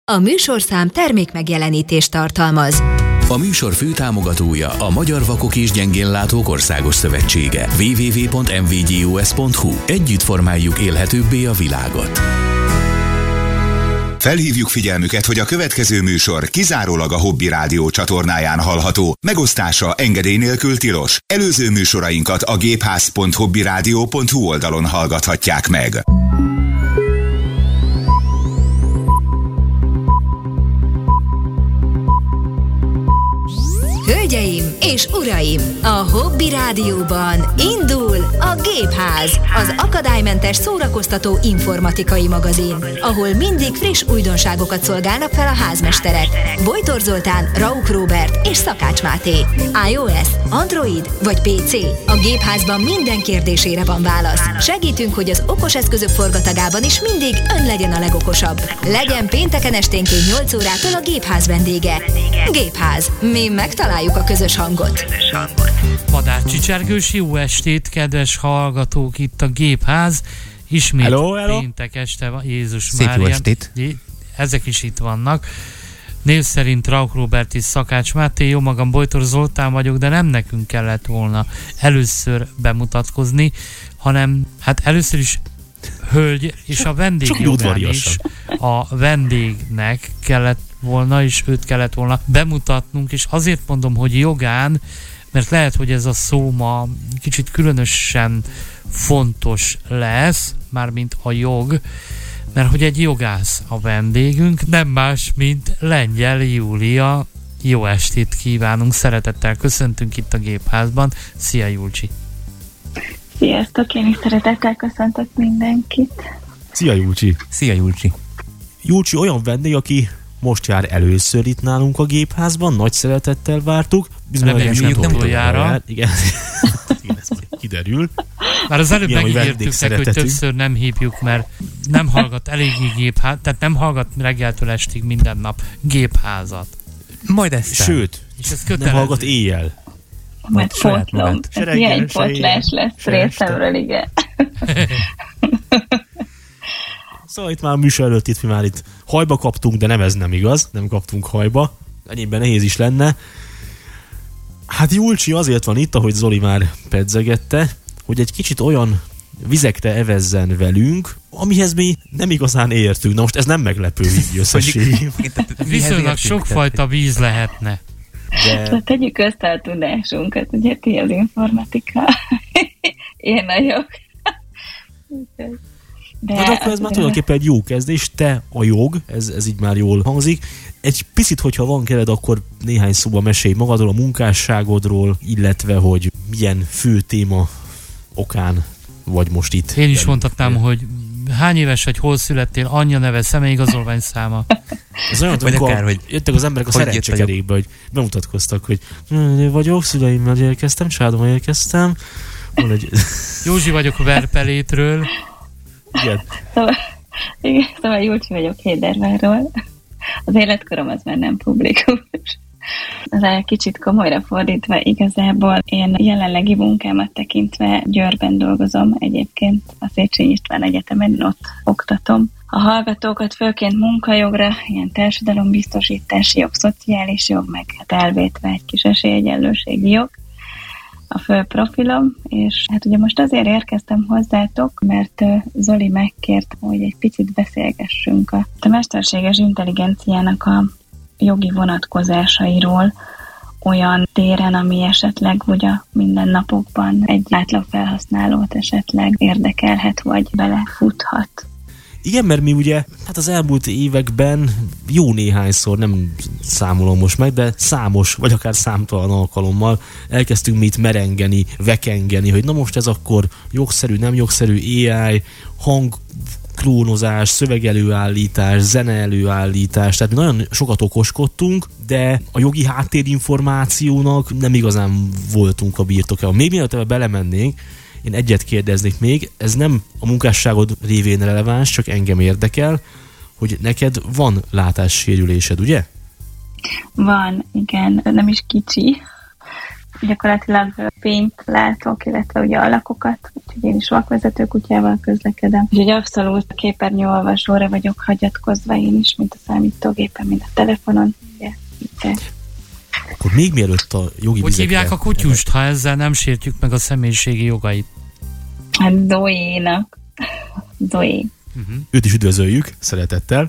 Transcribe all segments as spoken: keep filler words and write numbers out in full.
A műsorszám termékmegjelenítést tartalmaz. A műsor főtámogatója a Magyar Vakok és Gyengénlátók Országos Szövetsége. double-u double-u double-u pont em vé gé o es pont hu. Együtt formáljuk élhetőbbé a világot. Felhívjuk figyelmüket, hogy a következő műsor kizárólag a Hobby Rádió csatornáján hallható. Megosztása engedély nélkül tilos. Előző műsorainkat a gépház pont hobbyradio pont hu oldalon hallgathatják meg. Hölgyeim és uraim, a Hobby Rádióban indul a Gépház, az akadálymentes szórakoztató informatikai magazin, ahol mindig friss újdonságokat szolgálnak fel a házmesterek. Bojtor Zoltán, Rauk Róbert és Szakács Máté. iOS, Android vagy pé cé? A Gépházban minden kérdésére van válasz. Segítünk, hogy az okos eszközök forgatagában is mindig ön legyen a legokosabb. Legyen pénteken esténként nyolc órától a Gépház vendége. Gépház. Mi megtaláljuk a közös hangot. Madár Csicsergős, jó estét, kedves hallgatók, itt a Gépház. Ismét hello, hello. Péntek este van, Jézus Mária. Ezek is itt vannak. Név szerint Rauk Róbert és Szakács Máté, jó magam Bojtor Zoltán vagyok, de nem nekünk kellett volna először bemutatkozni, hanem hát először is hölgy és a vendég jogán is a vendégnek kellett volna, és őt kellett volna bemutatnunk, és azért mondom, hogy jogán, mert lehet, hogy ez a szó ma kicsit különösen fontos lesz, mármint a jog, mert hogy egy jogász a vendégünk, nem más, mint Lengyel Júlia. Jó estét kívánunk, szeretettel köszöntünk itt a Gépházban. Szia, Julcsi! Sziasztok, én is szeretettel köszöntök mindenkit. Szia, Julcsi! Szia, Julcsi! Julcsi olyan vendég, aki most jár először itt nálunk a Gépházban, nagy szeretettel vártuk. Reméljük nem utoljára. Igen, igen, ez kiderül. Már az előbb megígértük neki, hogy többször nem hívjuk, mert nem hallgat eléggé Gépház, tehát nem hallgat reggeltől estig minden nap Gépházat. Majd ezt Sőt, és ez nem hallgat éjjel. Majd pótlom. Milyen pótlás lesz részemről, igen. Szóval itt már a műsor előtt itt mi már itt hajba kaptunk, de nem ez nem igaz, nem kaptunk hajba. Ennyiben nehéz is lenne. Hát Julcsi azért van itt, ahogy Zoli már pedzegette, hogy egy kicsit olyan vizekre evezzen velünk, amihez mi nem igazán értünk. Na most ez nem meglepő így összességében. Viszonylag sokfajta víz lehetne. De... Szóval tegyük össze a tudásunkat, ugye ti az informatika, én a jog. De hát akkor ez már tulajdonképpen egy jó kezdés, te a jog, ez, ez így már jól hangzik. Egy picit, hogyha van kered, akkor néhány szóban mesélj magadról, a munkásságodról, illetve, hogy milyen fő téma okán vagy most itt. Én is mondhatnám, hogy hány éves vagy, hol születtél, anyja neve, személyigazolvány száma. Ez olyan, vagy akár, hogy jöttek az emberek a szerencsekerékbe, hogy bemutatkoztak, hogy vagyok, szüleimmel érkeztem, családommal érkeztem. Egy... Józsi vagyok a Verpelétről. Igen. Szóval, igen, szóval Julcsi vagyok Hédervárról. Az életkorom az már nem publikus. Az kicsit komolyra fordítva igazából én jelenlegi munkámat tekintve Győrben dolgozom egyébként a Széchenyi István Egyetemen, ott oktatom a hallgatókat, főként munkajogra, ilyen társadalombiztosítási jog, szociális jog, meg hát elvétve egy kis esélyegyenlőségi jog a fő profilom, és hát ugye most azért érkeztem hozzátok, mert Zoli megkért, hogy egy picit beszélgessünk a, a mesterséges intelligenciának a jogi vonatkozásairól olyan téren, ami esetleg ugye mindennapokban egy átlag felhasználót esetleg érdekelhet, vagy belefuthat. Igen, mert mi ugye hát az elmúlt években jó néhányszor, nem számolom most meg, de számos, vagy akár számtalan alkalommal elkezdtünk mi itt merengeni, vekengeni, hogy na most ez akkor jogszerű, nem jogszerű, á i, hangklónozás, szövegelőállítás, zeneelőállítás, tehát mi nagyon sokat okoskodtunk, de a jogi háttérinformációnak nem igazán voltunk a birtokában. Még mielőtt ebbe belemennénk, én egyet kérdeznék még, ez nem a munkásságod révén releváns, csak engem érdekel, hogy neked van látássérülésed, ugye? Van, igen, nem is kicsi. gyakorlatilag fényt látok, illetve ugye alakokat, úgyhogy én is vakvezető kutyával közlekedem. Úgyhogy abszolút képernyőolvasóra vagyok hagyatkozva én is, mint a számítógépen, mint a telefonon. Ugye, akkor még mielőtt a jogi Hogy vizekre... hívják a kutyust, ha ezzel nem sértjük meg a személyiségi jogait? Hát Zoénak. Zoé. Uh-huh. Őt is üdvözöljük, szeretettel.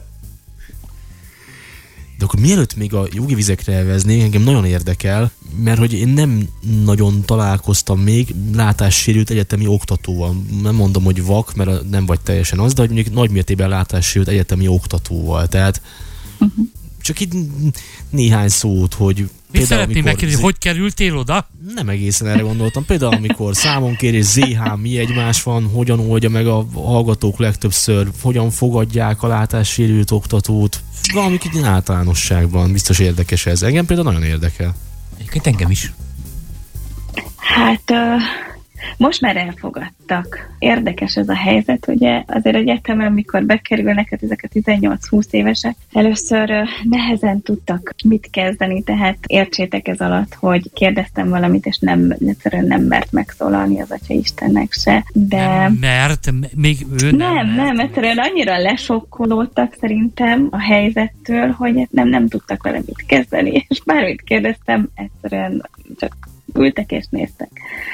De akkor mielőtt még a jogi vizekre elveznék, engem nagyon érdekel, mert hogy én nem nagyon találkoztam még látássérült egyetemi oktatóval. Nem mondom, hogy vak, mert nem vagy teljesen az, de hogy mondjuk nagymértékben látássérült egyetemi oktatóval. Tehát uh-huh. csak itt néhány szót, hogy... Mi szeretném megkérdezni, hogy kerültél oda? Nem egészen erre gondoltam. Például amikor számonkérés, zé há, mi egymás van, hogyan oldja meg a hallgatók legtöbbször, hogyan fogadják a látássérült oktatót, valami kicsit általánosságban. Biztos érdekes ez. Engem például nagyon érdekel. Egyébként engem is. Hát... Uh... Most már elfogadtak. Érdekes ez a helyzet, ugye azért egyetemen, mikor bekerülnek, hát ezek a tizennyolc-húsz évesek, először nehezen tudtak mit kezdeni, tehát értsétek ez alatt, hogy kérdeztem valamit, és nem, egyszerűen nem mert megszólalni az Atya Istennek se, de... Nem mert? Még ő nem Nem, mert. nem, egyszerűen annyira lesokkolódtak szerintem a helyzettől, hogy nem, nem tudtak vele mit kezdeni, és bármit kérdeztem, egyszerűen csak ültek és néztek.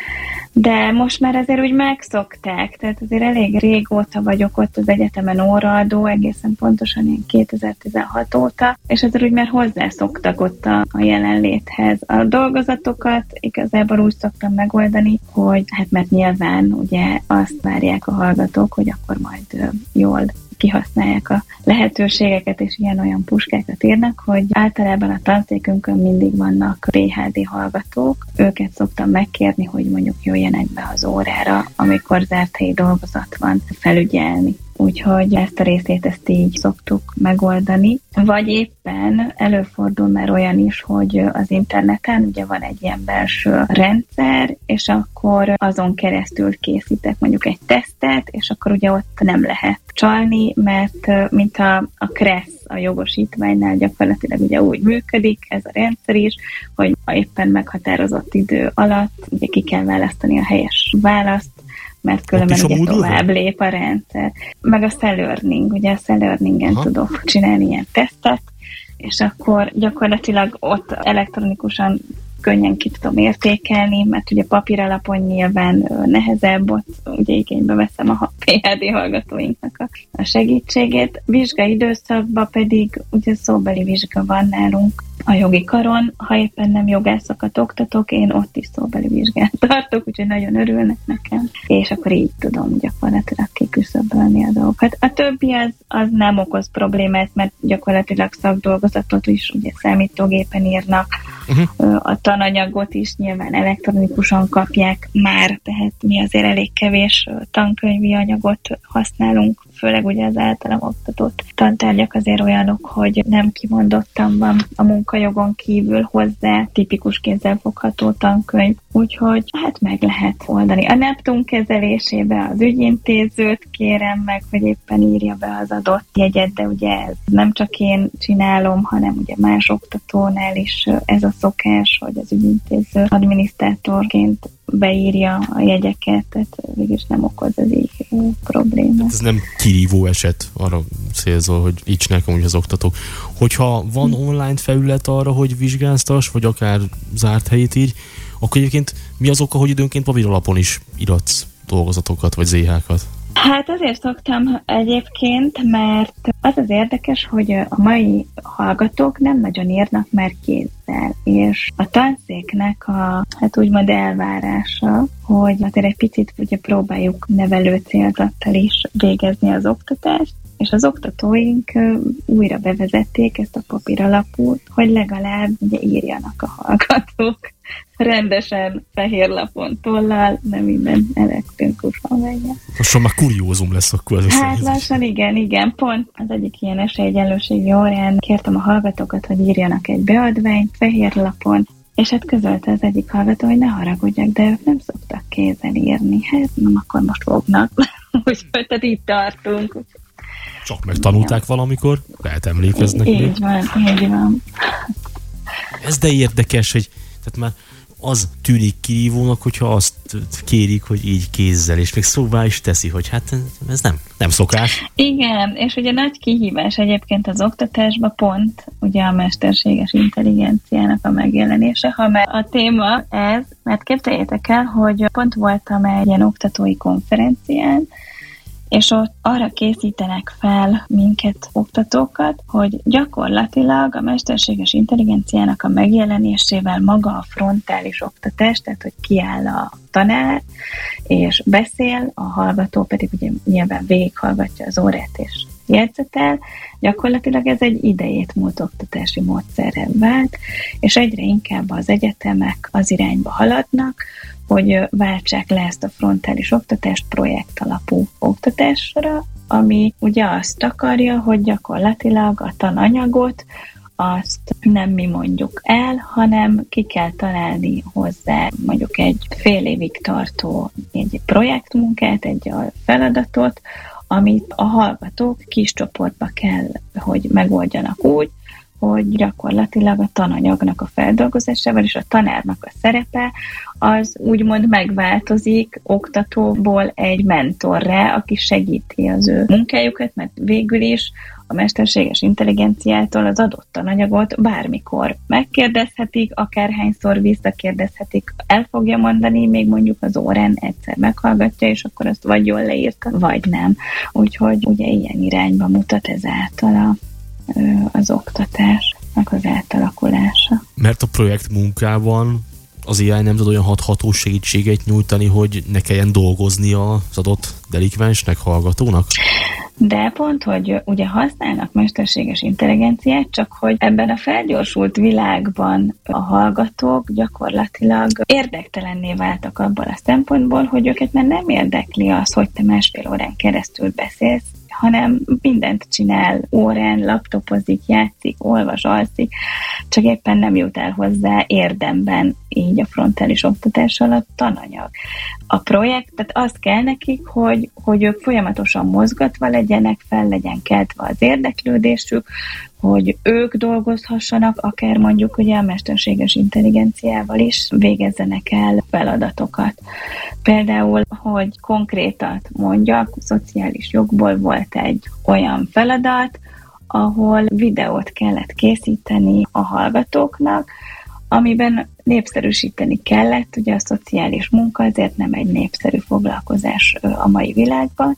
De most már azért úgy megszokták, tehát azért elég régóta vagyok ott az egyetemen óraadó, egészen pontosan én kétezer-tizenhat óta, és azért úgy már hozzászoktak ott a, a jelenléthez. A dolgozatokat igazából úgy szoktam megoldani, hogy hát mert nyilván ugye azt várják a hallgatók, hogy akkor majd jól kihasználják a lehetőségeket, és ilyen-olyan puskákat írnak, hogy általában a tanszékünkön mindig vannak pé há dé hallgatók. Őket szoktam megkérni, hogy mondjuk jöjjenek be az órára, amikor zárt helyi dolgozat van, felügyelni. Úgyhogy ezt a részét ezt így szoktuk megoldani. Vagy éppen előfordul már olyan is, hogy az interneten ugye van egy ilyen belső rendszer, és akkor azon keresztül készítek mondjuk egy tesztet, és akkor ugye ott nem lehet csalni, mert mint a, a KRESZ, a jogosítványnál gyakorlatilag ugye úgy működik ez a rendszer is, hogy éppen meghatározott idő alatt ugye ki kell választani a helyes választ, mert különben ugye tovább lép a rendszer. Meg a self-learning, ugye a self-learningen tudok csinálni ilyen tesztet, és akkor gyakorlatilag ott elektronikusan könnyen ki tudom értékelni, mert ugye papíralapon nyilván nehezebb, ott ugye igénybe veszem a pé há dé hallgatóinknak a, a segítségét. Vizsgai időszakban pedig ugye szóbeli vizsga van nálunk a jogi karon, ha éppen nem jogászokat oktatok, én ott is szóbeli vizsgát tartok, úgyhogy nagyon örülnek nekem, és akkor így tudom gyakorlatilag kiküszöbölni a dolgokat. A többi az, az nem okoz problémát, mert gyakorlatilag szakdolgozatot is ugye számítógépen írnak, uh-huh. a tananyagot is nyilván elektronikusan kapják már, tehát mi azért elég kevés tankönyvi anyagot használunk, főleg ugye az általam oktatott tantárgyak azért olyanok, hogy nem kimondottan van a munkajogon kívül hozzá tipikus kézzelfogható tankönyv, úgyhogy hát meg lehet oldani. A Neptun kezelésébe az ügyintézőt kérem meg, hogy éppen írja be az adott jegyet, de ugye ez nem csak én csinálom, hanem ugye más oktatónál is ez a szokás, hogy az ügyintéző adminisztrátorként beírja a jegyeket, tehát végülis nem okoz ez így problémát. Ez nem kirívó eset, arra célzol, hogy így csinálják amúgy az oktatók. Hogyha van online felület arra, hogy vizsgáztass, vagy akár zárt helyét így, akkor egyébként mi az oka, hogy időnként papíralapon is iratsz dolgozatokat, vagy zé há-kat? Hát azért szoktam egyébként, mert az az érdekes, hogy a mai hallgatók nem nagyon írnak már kézzel, és a tanszéknek a, hát úgymond elvárása, hogy azért egy picit ugye próbáljuk nevelő célzattal is végezni az oktatást, és az oktatóink újra bevezették ezt a papíralapút, hogy legalább ugye írjanak a hallgatók rendesen fehér lapon tollal, nem minden elektronikusan menjen. Lassan már kuriózum lesz akkor az Hát lassan igen, igen. Pont az egyik ilyen esélyegyenlőségi órán kértem a hallgatókat, hogy írjanak egy beadványt fehér lapon, és hát közölte az egyik hallgató, hogy ne haragudjak, de ők nem szoktak kézzel írni. Hát nem, akkor most fognak. Úgyhogy tehát itt tartunk. Csak megtanulták valamikor, lehet emlékeznek. Így még. van, így van. Ez de érdekes, hogy tehát már az tűnik kirívónak, hogyha azt kérik, hogy így kézzel, és még szóvá is teszi, hogy hát ez nem, nem szokás. Igen, és ugye nagy kihívás egyébként az oktatásban pont ugye a mesterséges intelligenciának a megjelenése, ha már a téma ez, mert képzeljétek el, hogy pont voltam egy ilyen oktatói konferencián, és ott arra készítenek fel minket, oktatókat, hogy gyakorlatilag a mesterséges intelligenciának a megjelenésével maga a frontális oktatás, tehát hogy kiáll a tanár, és beszél, a hallgató pedig ugye nyilván végighallgatja az órát, és jegyzetel, gyakorlatilag ez egy idejét múlt oktatási módszerrel vált, és egyre inkább az egyetemek az irányba haladnak, hogy váltsák le ezt a frontális oktatást projekt alapú oktatásra, ami ugye azt akarja, hogy gyakorlatilag a tananyagot azt nem mi mondjuk el, hanem ki kell találni hozzá mondjuk egy fél évig tartó egy projektmunkát, egy feladatot, amit a hallgatók kis csoportba kell, hogy megoldjanak úgy, hogy gyakorlatilag a tananyagnak a feldolgozásával és a tanárnak a szerepe az úgymond megváltozik oktatóból egy mentorra, aki segíti az ő munkájukat, mert végül is a mesterséges intelligenciától az adott tananyagot bármikor megkérdezhetik, akárhányszor visszakérdezhetik, el fogja mondani, még mondjuk az órán egyszer meghallgatja, és akkor azt vagy jól leírta, vagy nem. Úgyhogy ugye ilyen irányba mutat ezáltal a az oktatásnak az átalakulása. Mert a projekt munkában az á i nem tud olyan hathatós segítséget nyújtani, hogy ne kelljen dolgoznia az adott delikvensnek, hallgatónak? De pont, hogy ugye használnak mesterséges intelligenciát, csak hogy ebben a felgyorsult világban a hallgatók gyakorlatilag érdektelenné váltak abból a szempontból, hogy őket már nem érdekli az, hogy te másfél órán keresztül beszélsz, hanem mindent csinál, órán, laptopozik, játszik, olvas, alszik, csak éppen nem jut el hozzá érdemben így a frontális oktatás alatt tananyag. A projekt, tehát azt kell nekik, hogy, hogy ők folyamatosan mozgatva legyenek, fel legyen keltve az érdeklődésük, hogy ők dolgozhassanak, akár mondjuk ugye a mesterséges intelligenciával is végezzenek el feladatokat. Például, hogy konkrétat mondjak, szociális jogból volt egy olyan feladat, ahol videót kellett készíteni a hallgatóknak, amiben népszerűsíteni kellett, ugye a szociális munka azért nem egy népszerű foglalkozás a mai világban,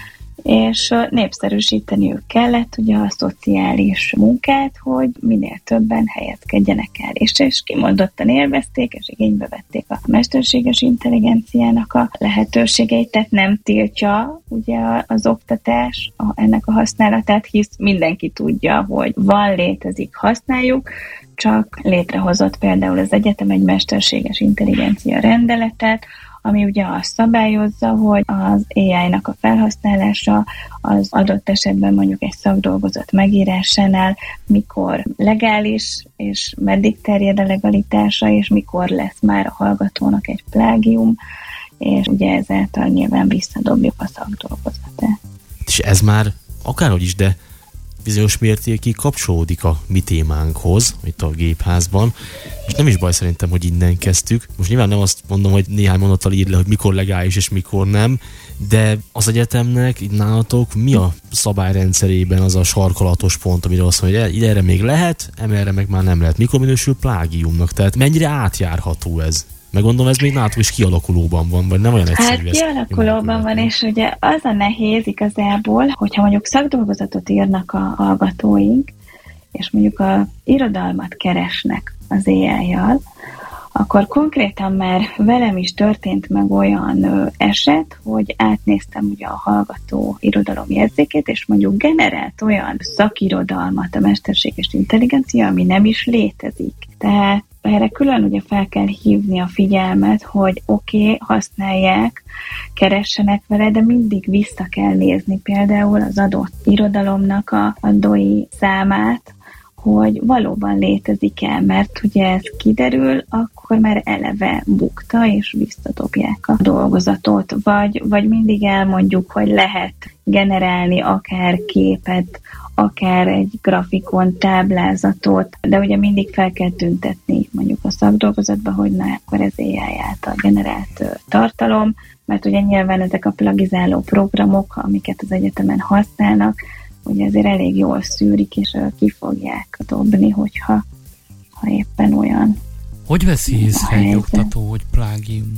és népszerűsíteniük kellett ugye a szociális munkát, hogy minél többen helyezkedjenek el. És, és kimondottan élvezték, és igénybe vették a mesterséges intelligenciának a lehetőségeit, tehát nem tiltja ugye az oktatás a, ennek a használatát, hisz mindenki tudja, hogy van, létezik, használjuk, csak létrehozott például az egyetem egy mesterséges intelligencia rendeletet, ami ugye azt szabályozza, hogy az á i-nak a felhasználása az adott esetben mondjuk egy szakdolgozat megírásánál mikor legális, és meddig terjed a legalitása, és mikor lesz már a hallgatónak egy plágium, és ugye ezáltal nyilván visszadobjuk a szakdolgozatát. És ez már akárhogy is, de bizonyos mértékig kapcsolódik a mi témánkhoz, itt a gépházban, és nem is baj szerintem, hogy innen kezdtük. Most nyilván nem azt mondom, hogy néhány mondattal írd le, hogy mikor legális és mikor nem, de az egyetemnek, itt nálatok, mi a szabályrendszerében az a sarkalatos pont, amire azt mondja, hogy erre még lehet, emerre meg már nem lehet. Mikor minősül plágiumnak? Tehát mennyire átjárható ez? Meg gondolom, ez még nálatok is kialakulóban van, vagy nem olyan egyszerű? Hát kialakulóban van, és ugye az a nehéz igazából, hogyha mondjuk szakdolgozatot írnak a hallgatóink, és mondjuk a irodalmat keresnek az á i-jal, akkor konkrétan már velem is történt meg olyan ö, eset, hogy átnéztem ugye a hallgató irodalomjegyzékét, és mondjuk generált olyan szakirodalmat a mesterséges intelligencia, ami nem is létezik. Tehát erre külön ugye fel kell hívni a figyelmet, hogy oké, okay, használják, keressenek vele, de mindig vissza kell nézni például az adott irodalomnak a, a doi számát, hogy valóban létezik-e, mert ugye ez kiderül, akkor már eleve bukta, és visszadobják a dolgozatot, vagy, vagy mindig elmondjuk, hogy lehet generálni akár képet, akár egy grafikon, táblázatot, de ugye mindig fel kell tüntetni mondjuk a szakdolgozatba, hogy na, akkor ez á i által generált tartalom, mert ugye nyilván ezek a plagizáló programok, amiket az egyetemen használnak, ugye azért elég jól szűrik, és ki fogják dobni, hogyha ha éppen olyan. Hogy veszi észre egy oktató, hogy plágium?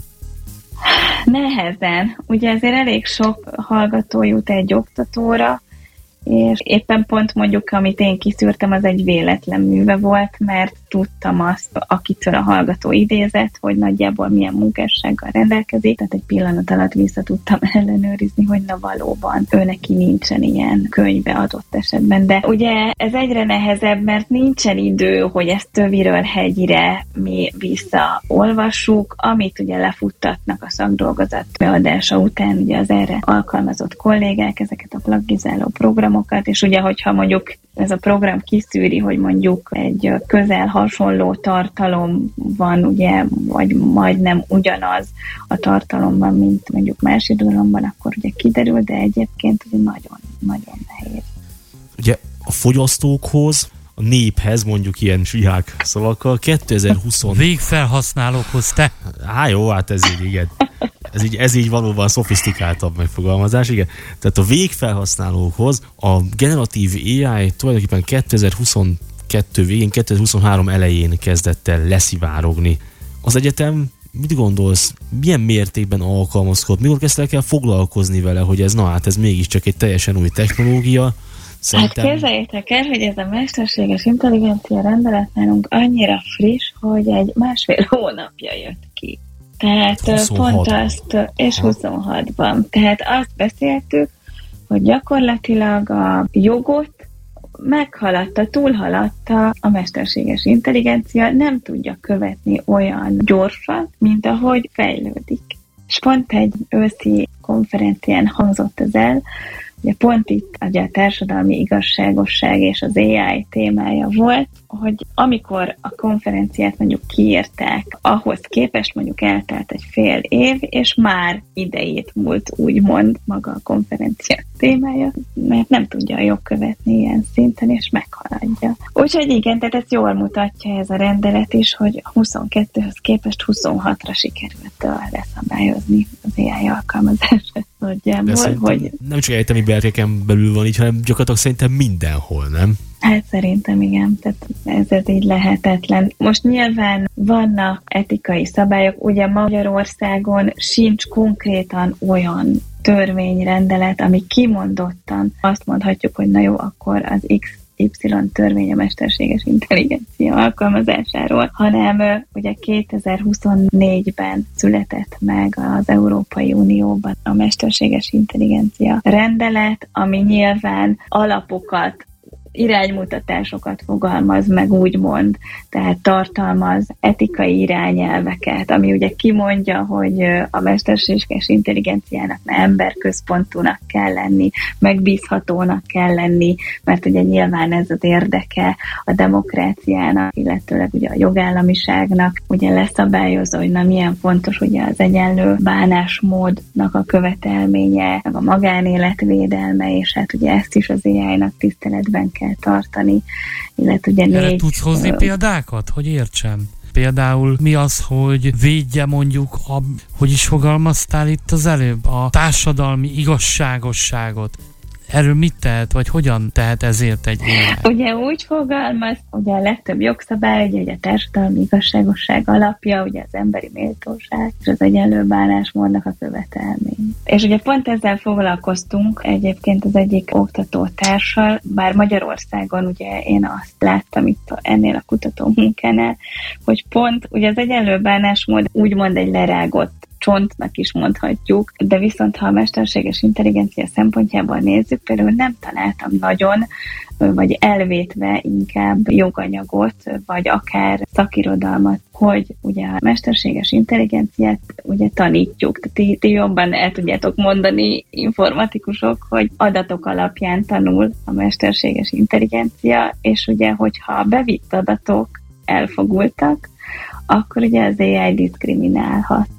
Nehezen. Ugye azért elég sok hallgató jut egy oktatóra, és éppen pont mondjuk, amit én kiszűrtem, az egy véletlen műve volt, mert tudtam azt, akitől a hallgató idézett, hogy nagyjából milyen munkássággal rendelkezik, tehát egy pillanat alatt vissza tudtam ellenőrizni, hogy na valóban ő neki nincsen ilyen könyve adott esetben. De ugye ez egyre nehezebb, mert nincsen idő, hogy ezt töviről hegyire mi visszaolvassuk, amit ugye lefuttatnak a szakdolgozat beadása után, ugye az erre alkalmazott kollégák, ezeket a plagizáló programokat, és ugye, hogyha mondjuk ez a program kiszűri, hogy mondjuk egy közel hasonló tartalom van, ugye, vagy majdnem ugyanaz a tartalomban, mint mondjuk más irodalomban, akkor ugye kiderül, de egyébként ugye nagyon, nagyon nehéz. Ugye a fogyasztókhoz, a néphez, mondjuk ilyen zsihák szavakkal, kétezer-húsz... Végfelhasználókhoz te? Há, jó, hát ez így, igen. Ez így, ez így valóban szofisztikáltabb megfogalmazás, igen. Tehát a végfelhasználókhoz a generatív á i tulajdonképpen kétezer-huszonkettő végén, kétezer-huszonhárom elején kezdett el leszivárogni. Az egyetem, mit gondolsz, milyen mértékben alkalmazkod? Mikor kezdtek el foglalkozni vele, hogy ez, na hát ez mégiscsak egy teljesen új technológia? Szerintem... Hát képzeljétek el, hogy ez a mesterséges intelligencia rendelet nálunk annyira friss, hogy egy másfél hónapja jött ki. Tehát huszonhat pont azt, és huszonhatban. Tehát azt beszéltük, hogy gyakorlatilag a jogot meghaladta, túlhaladta a mesterséges intelligencia, nem tudja követni olyan gyorsan, mint ahogy fejlődik. És pont egy őszi konferencián hangzott ez el, ugye pont itt ugye a társadalmi igazságosság és az á i témája volt, hogy amikor a konferenciát mondjuk kiírták, ahhoz képest mondjuk eltelt egy fél év, és már idejét múlt úgymond maga a konferencia témája, mert nem tudja a jog követni ilyen szinten, és meghaladja. Úgyhogy igen, tehát ez jól mutatja ez a rendelet is, hogy huszonkettőhöz képest huszonhatra sikerült leszabályozni az á i alkalmazását. Nagyjából, hogy... Nem csak egyetemi berkeken belül van így, hanem gyakorlatilag szerintem mindenhol, nem? Hát szerintem igen, tehát ez, ez így lehetetlen. Most nyilván vannak etikai szabályok, ugye Magyarországon sincs konkrétan olyan törvényrendelet, ami kimondottan azt mondhatjuk, hogy na jó, akkor az X Y törvény a mesterséges intelligencia alkalmazásáról, hanem ugye kétezer-huszonnégyben született meg az Európai Unióban a mesterséges intelligencia rendelet, ami nyilván alapokat, iránymutatásokat fogalmaz meg, úgymond, tehát tartalmaz etikai irányelveket, ami ugye kimondja, hogy a mesterséges intelligenciának ne emberközpontúnak kell lenni, megbízhatónak kell lenni, mert ugye nyilván ez az érdeke a demokráciának, illetőleg ugye a jogállamiságnak, ugye leszabályozza, hogy na milyen fontos ugye az egyenlő bánásmódnak a követelménye, meg a magánélet védelme, és hát ugye ezt is az á i-nak tiszteletben kell tartani, illetve ugye Erre négy... tudsz hozni ö... példákat, hogy értsem? Például mi az, hogy védje mondjuk, a, hogy is fogalmaztál itt az előbb, a társadalmi igazságosságot. Erről mit tehet, vagy hogyan tehet ezért egy á i? Ugye úgy fogalmaz, ugye a legtöbb jogszabály, ugye, ugye a társadalmi igazságosság alapja, ugye az emberi méltóság, és az egyenlő bánásmódnak a követelmény. És ugye pont ezzel foglalkoztunk egyébként az egyik oktatótársal, bár Magyarországon ugye én azt láttam itt ennél a kutató munkánál, hogy pont ugye az egyenlő bánásmód úgymond egy lerágott csontnak is mondhatjuk, de viszont ha a mesterséges intelligencia szempontjából nézzük, például nem találtam nagyon, vagy elvétve inkább joganyagot, vagy akár szakirodalmat, hogy ugye a mesterséges intelligenciát ugye tanítjuk. Tehát ti, ti jobban el tudjátok mondani, informatikusok, hogy adatok alapján tanul a mesterséges intelligencia, és ugye, hogyha a bevitt adatok elfogultak, akkor ugye az á i diszkriminálhat.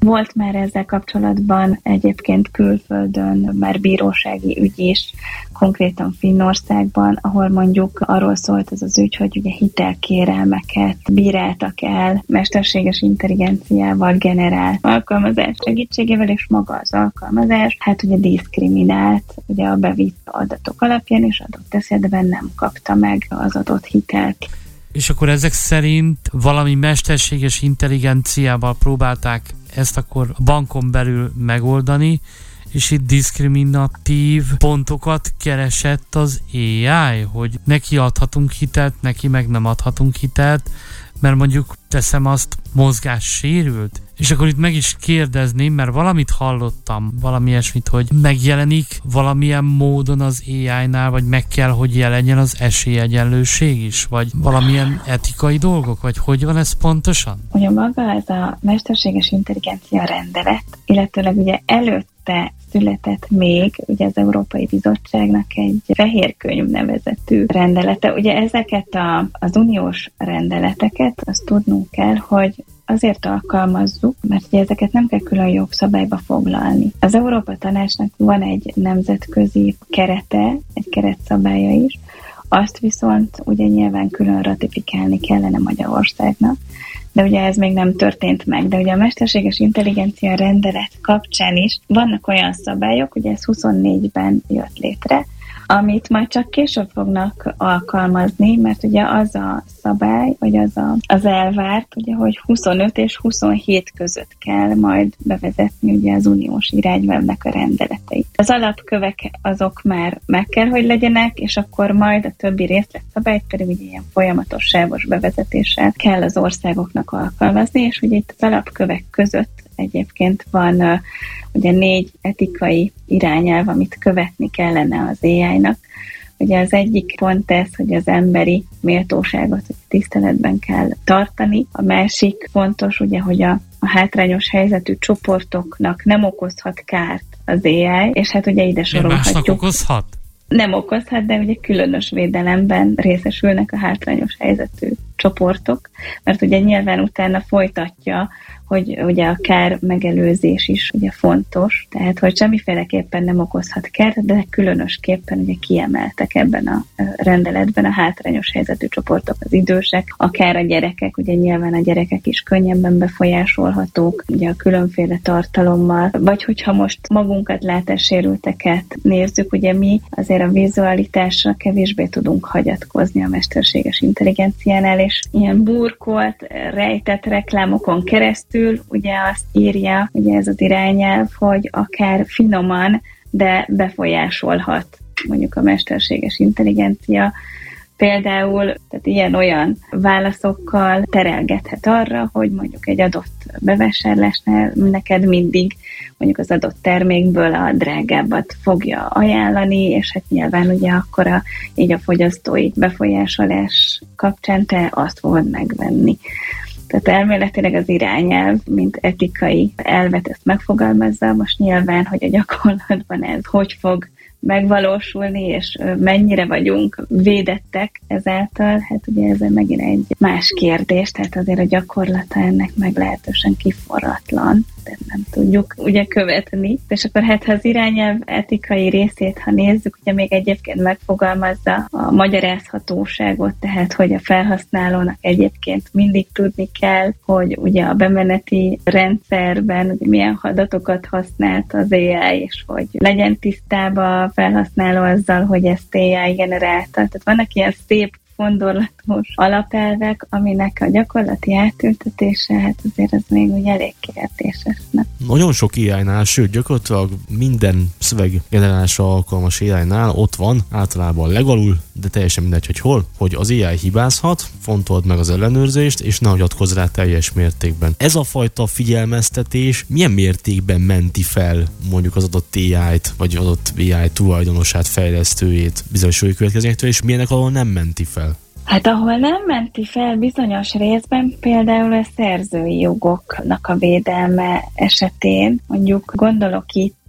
Volt már ezzel kapcsolatban egyébként külföldön már bírósági ügy is, konkrétan Finnországban, ahol mondjuk arról szólt ez az ügy, hogy ugye hitelkérelmeket bíráltak el mesterséges intelligenciával generált alkalmazás segítségével, és maga az alkalmazás, hát ugye diszkriminált ugye a bevitt adatok alapján, és adott esetben nem kapta meg az adott hitelt. És akkor ezek szerint valami mesterséges intelligenciával próbálták ezt akkor a bankon belül megoldani, és itt diszkriminatív pontokat keresett az á i, hogy neki adhatunk hitelt, neki meg nem adhatunk hitelt, mert mondjuk teszem azt, mozgássérült. És akkor itt meg is kérdezném, mert valamit hallottam, valami ilyesmit, hogy megjelenik valamilyen módon az á i-nál, vagy meg kell, hogy jelenjen az esélyegyenlőség is, vagy valamilyen etikai dolgok, vagy hogy van ez pontosan? Ugye maga ez a mesterséges intelligencia rendelet, illetőleg ugye előtte született még ugye az Európai Bizottságnak egy fehér könyv nevezetű rendelete. Ugye ezeket a, az uniós rendeleteket, azt tudnunk kell, hogy azért alkalmazzuk, mert ugye ezeket nem kell külön jogszabályba foglalni. Az Európa Tanácsnak van egy nemzetközi kerete, egy keretszabálya is, azt viszont ugye nyilván külön ratifikálni kellene Magyarországnak, de ugye ez még nem történt meg. De ugye a mesterséges intelligencia rendelet kapcsán is vannak olyan szabályok, ugye ez huszonnégyben jött létre, amit majd csak később fognak alkalmazni, mert ugye az a szabály, vagy az a, az elvárt, ugye, hogy huszonöt és huszonhét között kell majd bevezetni ugye az uniós irányelvnek a rendeleteit. Az alapkövek azok már meg kell, hogy legyenek, és akkor majd a többi részletszabályt pedig ugye ilyen folyamatos sávos bevezetéssel kell az országoknak alkalmazni, és ugye itt az alapkövek között egyébként van uh, ugye négy etikai irányelv, amit követni kellene az á i-nak. Ugye az egyik pont ez, hogy az emberi méltóságot tiszteletben kell tartani. A másik fontos, ugye, hogy a, a hátrányos helyzetű csoportoknak nem okozhat kárt az á i, és hát ugye ide sorolhatjuk. Másnak okozhat? Nem okozhat, de ugye különös védelemben részesülnek a hátrányos helyzetű csoportok, mert ugye nyilván utána folytatja, hogy ugye a kár megelőzés is ugye fontos, tehát hogy semmiféleképpen nem okozhat kárt, de különösképpen ugye kiemeltek ebben a rendeletben a hátrányos helyzetű csoportok, az idősek, akár a gyerekek, ugye nyilván a gyerekek is könnyebben befolyásolhatók, ugye a különféle tartalommal, vagy hogyha most magunkat látássérülteket nézzük, ugye mi azért a vizualitásra kevésbé tudunk hagyatkozni a mesterséges intelligenciánál, és ilyen burkolt, rejtett reklámokon keresztül ugye azt írja, ugye ez az irányelv, hogy akár finoman, de befolyásolhat mondjuk a mesterséges intelligencia. Például tehát ilyen-olyan válaszokkal terelgethet arra, hogy mondjuk egy adott bevásárlásnál neked mindig mondjuk az adott termékből a drágábbat fogja ajánlani, és hát nyilván ugye akkor a, így a fogyasztói befolyásolás kapcsán te azt fogod megvenni. Tehát elméletileg az irányelv, mint etikai elvet ezt megfogalmazza, most nyilván, hogy a gyakorlatban ez hogy fog megvalósulni, és mennyire vagyunk védettek ezáltal, hát ugye ez megint egy más kérdés, tehát azért a gyakorlata ennek meglehetősen kiforratlan, tehát nem tudjuk ugye követni. És akkor hát ha az irányelv etikai részét, ha nézzük, ugye még egyébként megfogalmazza a magyarázhatóságot, tehát hogy a felhasználónak egyébként mindig tudni kell, hogy ugye a bemeneti rendszerben ugye milyen adatokat használt az á i, és hogy legyen tisztában a felhasználó azzal, hogy ezt á i generálta. Tehát vannak ilyen szép fondorlatos alapelvek, aminek a gyakorlati átültetése, hát azért ez még úgy elég kérdésesnek. Nagyon sok á i-nál, sőt gyakorlatilag minden szöveggenerálásra alkalmas á i-nál ott van, általában legalul, de teljesen mindegy, hogy hol, hogy az á i hibázhat, fontold meg az ellenőrzést, és ne hagyatkozz rá teljes mértékben. Ez a fajta figyelmeztetés milyen mértékben menti fel mondjuk az adott á i-t, vagy adott á i tulajdonosát, fejlesztőjét bizonyos következményektől, és milyenek ahol nem menti fel? Hát ahol nem menti fel bizonyos részben, például a szerzői jogoknak a védelme esetén, mondjuk gondolok itt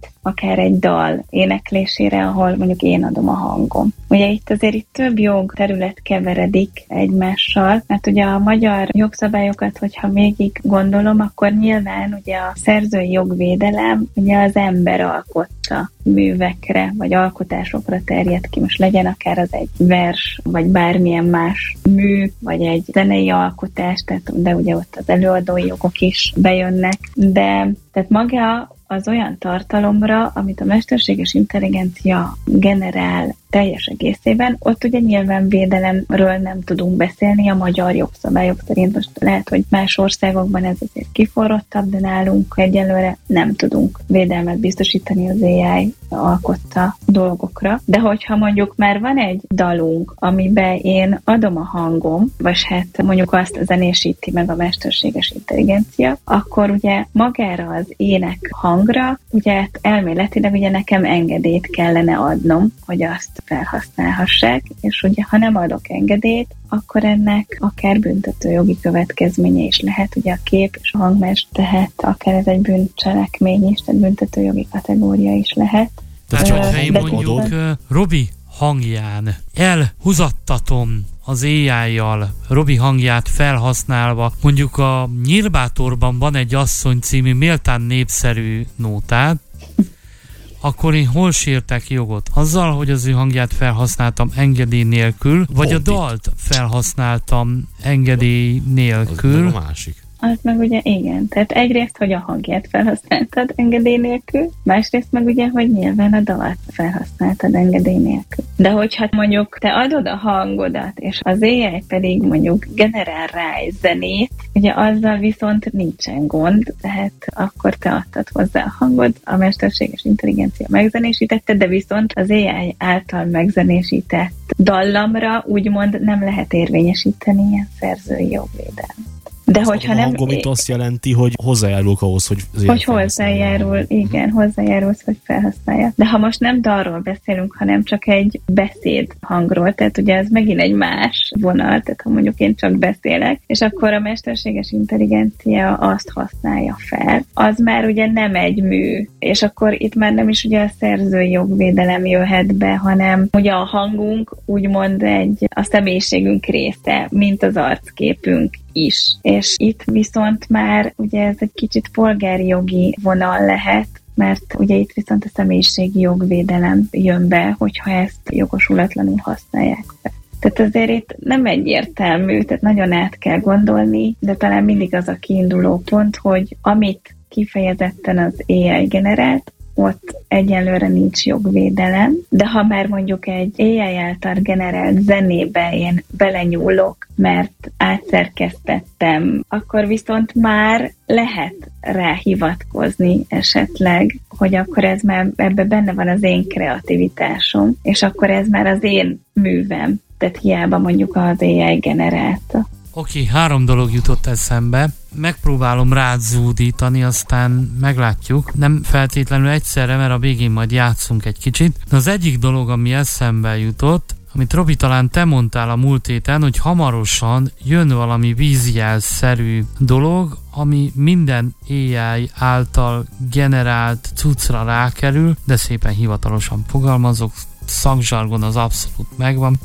zenét, akár egy dal éneklésére, ahol mondjuk én adom a hangom. Ugye itt azért itt több jog terület keveredik egymással, mert ugye a magyar jogszabályokat, hogyha végig gondolom, akkor nyilván ugye a szerzői jogvédelem ugye az ember alkotta művekre, vagy alkotásokra terjed ki. Most legyen akár az egy vers, vagy bármilyen más mű, vagy egy zenei alkotás, tehát, de ugye ott az előadói jogok is bejönnek, de tehát maga az olyan tartalomra, amit a mesterséges intelligencia generál teljes egészében, ott ugye nyilván védelemről nem tudunk beszélni a magyar jogszabályok szerint. Most lehet, hogy más országokban ez azért kiforrottabb, de nálunk egyelőre nem tudunk védelmet biztosítani az á i alkotta dolgokra. De hogyha mondjuk már van egy dalunk, amiben én adom a hangom, vagy hát mondjuk azt zenésíti meg a mesterséges intelligencia, akkor ugye magára az ének hangra, ugye elméletileg ugye nekem engedélyt kellene adnom, hogy azt felhasználhassák, és ugye ha nem adok engedélyt, akkor ennek akár büntetőjogi következménye is lehet, ugye a kép és a hangmest, tehát akár ez egy bűncselekmény is, tehát büntetőjogi kategória is lehet. Tehát, hogyha én mondjuk uh, Robi hangján elhúzattatom az á i-jal Robi hangját felhasználva, mondjuk a Nyírbátorban van egy asszony című méltán népszerű nótát, akkor én hol sértek jogot? Azzal, hogy az ő hangját felhasználtam engedély nélkül, vagy Pont a dalt itt. felhasználtam engedély nélkül? Az a másik. Az meg ugye igen, tehát egyrészt, hogy a hangját felhasználtad engedély nélkül, másrészt meg ugye, hogy nyilván a dalt felhasználtad engedély nélkül. De hogyha mondjuk te adod a hangodat, és az á i pedig mondjuk generál rá egy zenét, ugye azzal viszont nincsen gond, tehát akkor te adtad hozzá a hangod, a mesterséges intelligencia megzenésítette, de viszont az á i által megzenésített dallamra úgymond nem lehet érvényesíteni ilyen szerzői jogvédelmet. De azt hogyha a nem... hangom itt azt jelenti, hogy hozzájárulok ahhoz, hogy... Hogy hozzájárul, igen, hozzájárulsz, hogy felhasználja. De ha most nem dalról beszélünk, hanem csak egy beszéd hangról, tehát ugye ez megint egy más vonal, tehát ha mondjuk én csak beszélek, és akkor a mesterséges intelligencia azt használja fel, az már ugye nem egy mű, és akkor itt már nem is ugye a szerzői jogvédelem jöhet be, hanem ugye a hangunk úgymond egy a személyiségünk része, mint az arcképünk is. És itt viszont már ugye ez egy kicsit polgári jogi vonal lehet, mert ugye itt viszont a személyiségi jogvédelem jön be, hogyha ezt jogosulatlanul használják be. Tehát azért itt nem egyértelmű, tehát nagyon át kell gondolni, de talán mindig az a kiinduló pont, hogy amit kifejezetten az á i generált, ott egyelőre nincs jogvédelem, de ha már mondjuk egy á i által generált zenébe én belenyúlok, mert átszerkesztettem, akkor viszont már lehet rá hivatkozni esetleg, hogy akkor ez már ebbe benne van az én kreativitásom, és akkor ez már az én művem, tehát hiába mondjuk az á i generálta. Oké, okay, három dolog jutott eszembe. Megpróbálom rád zúdítani, aztán meglátjuk. Nem feltétlenül egyszerre, mert a végén majd játszunk egy kicsit. De az egyik dolog, ami eszembe jutott, amit Robi talán te mondtál a múlt héten, hogy hamarosan jön valami vízjelszerű dolog, ami minden á i által generált cuccra rákerül, de szépen hivatalosan fogalmazok, szakzsargon az abszolút megvan,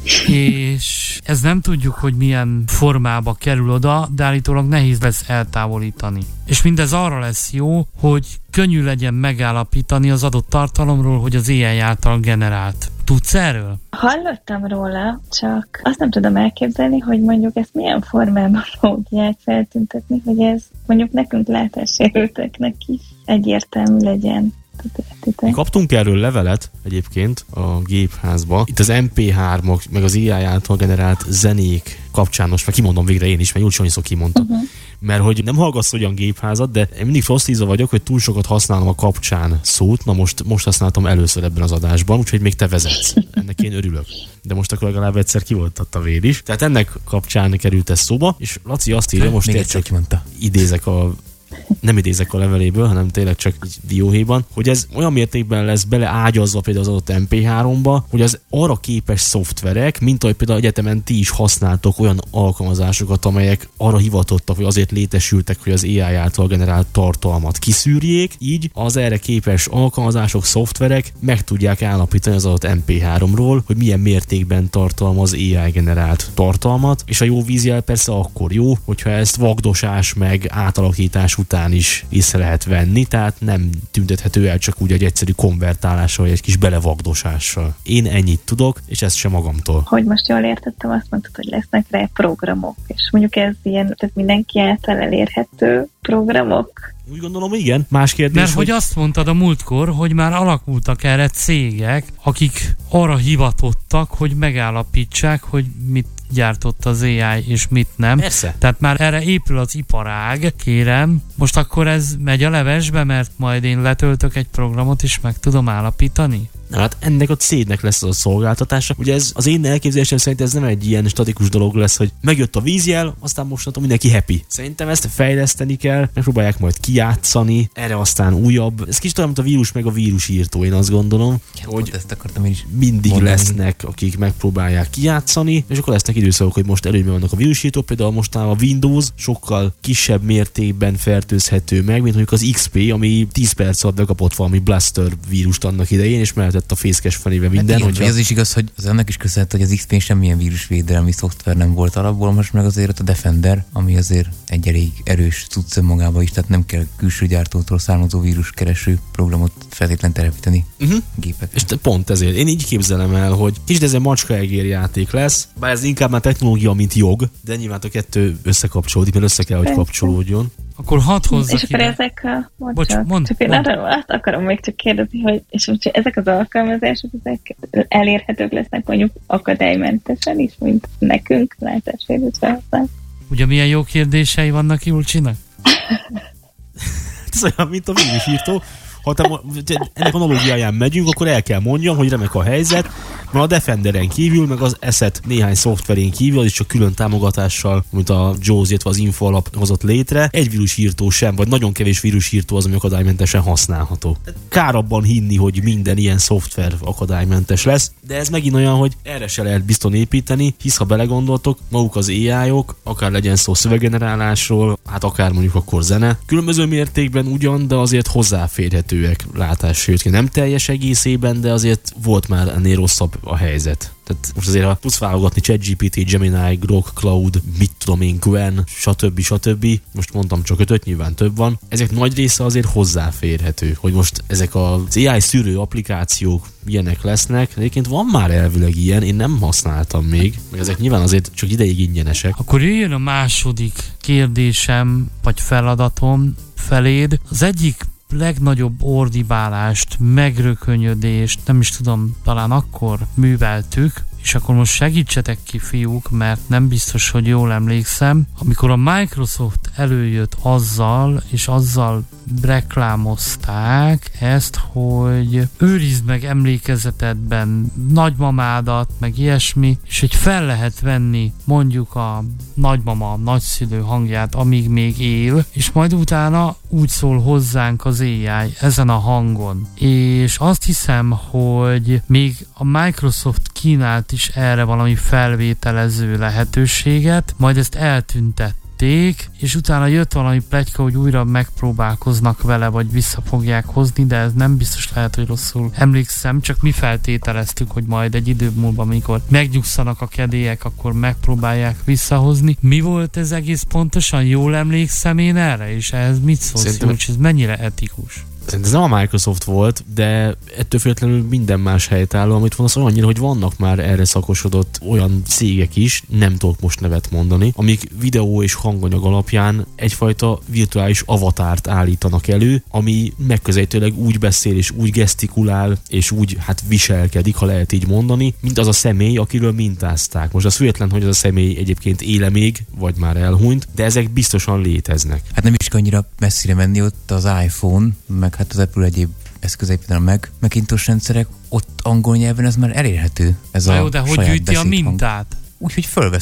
és ez nem tudjuk, hogy milyen formába kerül oda, de állítólag nehéz lesz eltávolítani. És mindez arra lesz jó, hogy könnyű legyen megállapítani az adott tartalomról, hogy az á i által generált. Tudsz erről? Hallottam róla, csak azt nem tudom elképzelni, hogy mondjuk ezt milyen formában fogják feltüntetni, hogy ez mondjuk nekünk látássérülteknek is egyértelmű legyen. Mi kaptunk erről levelet egyébként a gépházba. Itt az em pé hármak, meg az á i által generált zenék kapcsán, most meg kimondom végre én is, mert Júlcsi annyiszor kimondta. Uh-huh. Mert hogy nem hallgatsz olyan gépházat, de én mindig fosztízva vagyok, hogy túl sokat használom a kapcsán szót. Na most, most használtam először ebben az adásban, úgyhogy még te vezetsz. Ennek én örülök. De most akkor legalább egyszer kivoltatta a vér is. Tehát ennek kapcsán került ez szóba, és Laci azt írja, most még egy csak kimondta. Idézek a nem idézek a leveléből, hanem tényleg csak dióhéjban, hogy ez olyan mértékben lesz beleágyazva például az adott em pé háromba, hogy az arra képes szoftverek, mint ahogy például egyetemen ti is használtok olyan alkalmazásokat, amelyek arra hivatottak, hogy azért létesültek, hogy az á i által generált tartalmat kiszűrjék, így az erre képes alkalmazások, szoftverek meg tudják állapítani az adott em pé háromról, hogy milyen mértékben tartalmaz á i generált tartalmat, és a jó vízjel persze akkor jó, hogyha ezt vagdosás meg átalakítás után is észre lehet venni, tehát nem tüntethető el csak úgy egy egyszerű konvertálással, vagy egy kis belevagdosással. Én ennyit tudok, és ezt sem magamtól. Hogy most jól értettem, azt mondtad, hogy lesznek rá programok, és mondjuk ez ilyen, tehát mindenki által elérhető programok? Úgy gondolom, igen. Más kérdés, Mert hogy... hogy azt mondtad a múltkor, hogy már alakultak erre cégek, akik arra hivatottak, hogy megállapítsák, hogy mit gyártott az á i, és mit nem. Persze. Tehát már erre épül az iparág, kérem. Most akkor ez megy a levesbe, mert majd én letöltök egy programot, és meg tudom állapítani? Na, hát ennek a cégnek lesz az a szolgáltatása. Ugye ez az én elképzelésem szerint ez nem egy ilyen statikus dolog lesz, hogy megjött a vízjel, aztán mostantól mindenki happy. Szerintem ezt fejleszteni kell, megpróbálják majd kijátszani, erre aztán újabb. Ez kicsit olyan, mint a vírus meg a vírusírtó, én azt gondolom, ja, hogy ezt akartam én is mindig mondani. lesznek, akik megpróbálják kijátszani, és akkor lesznek időszakok, hogy most előnyben vannak a vírusírtók, például mostanában a Windows sokkal kisebb mértékben fertőzhető meg, mint mondjuk az iksz pé, ami tíz perc alatt bekapott valami Blaster vírust annak idején, és mehetett a fészkes fenébe minden. Hát hogyha... Az is igaz, hogy az ennek is köszönhető, hogy az iksz pé semmilyen vírusvédelmi szoftver nem volt alapból, most meg azért a Defender, ami azért egy elég erős cucc önmagában is, tehát nem kell külső gyártótól származó víruskereső programot feltétlenül telepíteni uh-huh. gépek. És pont ezért. Én így képzelem el, hogy kicsit ez egy macskaegér játék lesz, bár ez inkább már technológia, mint jog, de nyilván a kettő összekapcsolódik, mert össze kell, hogy kapcsolódjon. Akkor hadd hozzak és akkor ide. ezek a... Bocs, Bocs, mond, csak én arra azt akarom még csak kérdezni, hogy és most ezek az alkalmazások, ezek elérhetők lesznek mondjuk akadálymentesen is, mint nekünk látássérült felhasználók. Ugye milyen jó kérdései vannak Julcsinak? Ez olyan, mint a vírusírtó. Ha te ennek analógiáján megyünk, akkor el kell mondjam, hogy remek a helyzet, mert a Defenderen kívül, meg az Asset néhány szoftverén kívül, az is csak külön támogatással, mint a JAWS, illetve az Info alap hozott létre, egy vírusírtó sem, vagy nagyon kevés vírusírtó az, ami akadálymentesen használható. Kár abban hinni, hogy minden ilyen szoftver akadálymentes lesz, de ez megint olyan, hogy erre se lehet bizton építeni, hisz ha belegondoltok, maguk az á í-ok, akár legyen szó szöveggenerálásról, hát akár mondjuk akkor zene, különböző mértékben ugyan, de azért hozzáférhetőek látássérültként. Nem teljes egészében, de azért volt már ennél rosszabb a helyzet. Tehát most azért, ha tudsz válogatni ChatGPT, Gemini, Grok, Cloud, mit tudom én, Gwen, stb. stb. Most mondtam csak ötöt, nyilván több van. Ezek nagy része azért hozzáférhető, hogy most ezek az á i szűrő applikációk ilyenek lesznek. Egyébként van már elvileg ilyen, én nem használtam még, meg ezek nyilván azért csak ideig ingyenesek. Akkor jöjjön a második kérdésem, vagy feladatom feléd. Az egyik legnagyobb ordibálást, megrökönyödést, nem is tudom, talán akkor műveltük, és akkor most segítsetek ki, fiúk, mert nem biztos, hogy jól emlékszem, amikor a Microsoft előjött azzal, és azzal reklámozták ezt, hogy őrizd meg emlékezetedben nagymamádat, meg ilyesmi, és hogy fel lehet venni mondjuk a nagymama, nagyszülő hangját, amíg még él, és majd utána úgy szól hozzánk az á i ezen a hangon. És azt hiszem, hogy még a Microsoft kínált is erre valami felvételező lehetőséget, majd ezt eltüntették, és utána jött valami pletyka, hogy újra megpróbálkoznak vele, vagy vissza fogják hozni, de ez nem biztos, lehet, hogy rosszul emlékszem, csak mi feltételeztük, hogy majd egy idő múlva, amikor megnyugszanak a kedélyek, akkor megpróbálják visszahozni. Mi volt ez egész pontosan? Jól emlékszem én erre, és ehhez mit szólsz, hogy ez mennyire etikus? Ez nem a Microsoft volt, de ettől függetlenül minden más helytálló, amit mondasz, annyira, hogy vannak már erre szakosodott olyan cégek is, nem tudok most nevet mondani, amik videó és hanganyag alapján egyfajta virtuális avatárt állítanak elő, ami megközelítőleg úgy beszél és úgy gesztikulál és úgy hát viselkedik, ha lehet így mondani, mint az a személy, akiről mintázták. Most az független, hogy az a személy egyébként éle még, vagy már elhunyt, de ezek biztosan léteznek. Hát nem is kell annyira messzire menni, ott az iPhone, meg hát az Apple egyéb eszközei, például a Mac, Macintosh rendszerek, ott angol nyelven ez már elérhető. Ez Na a jó, de hogy gyűjti a mintát? Úgyhogy fölveszed.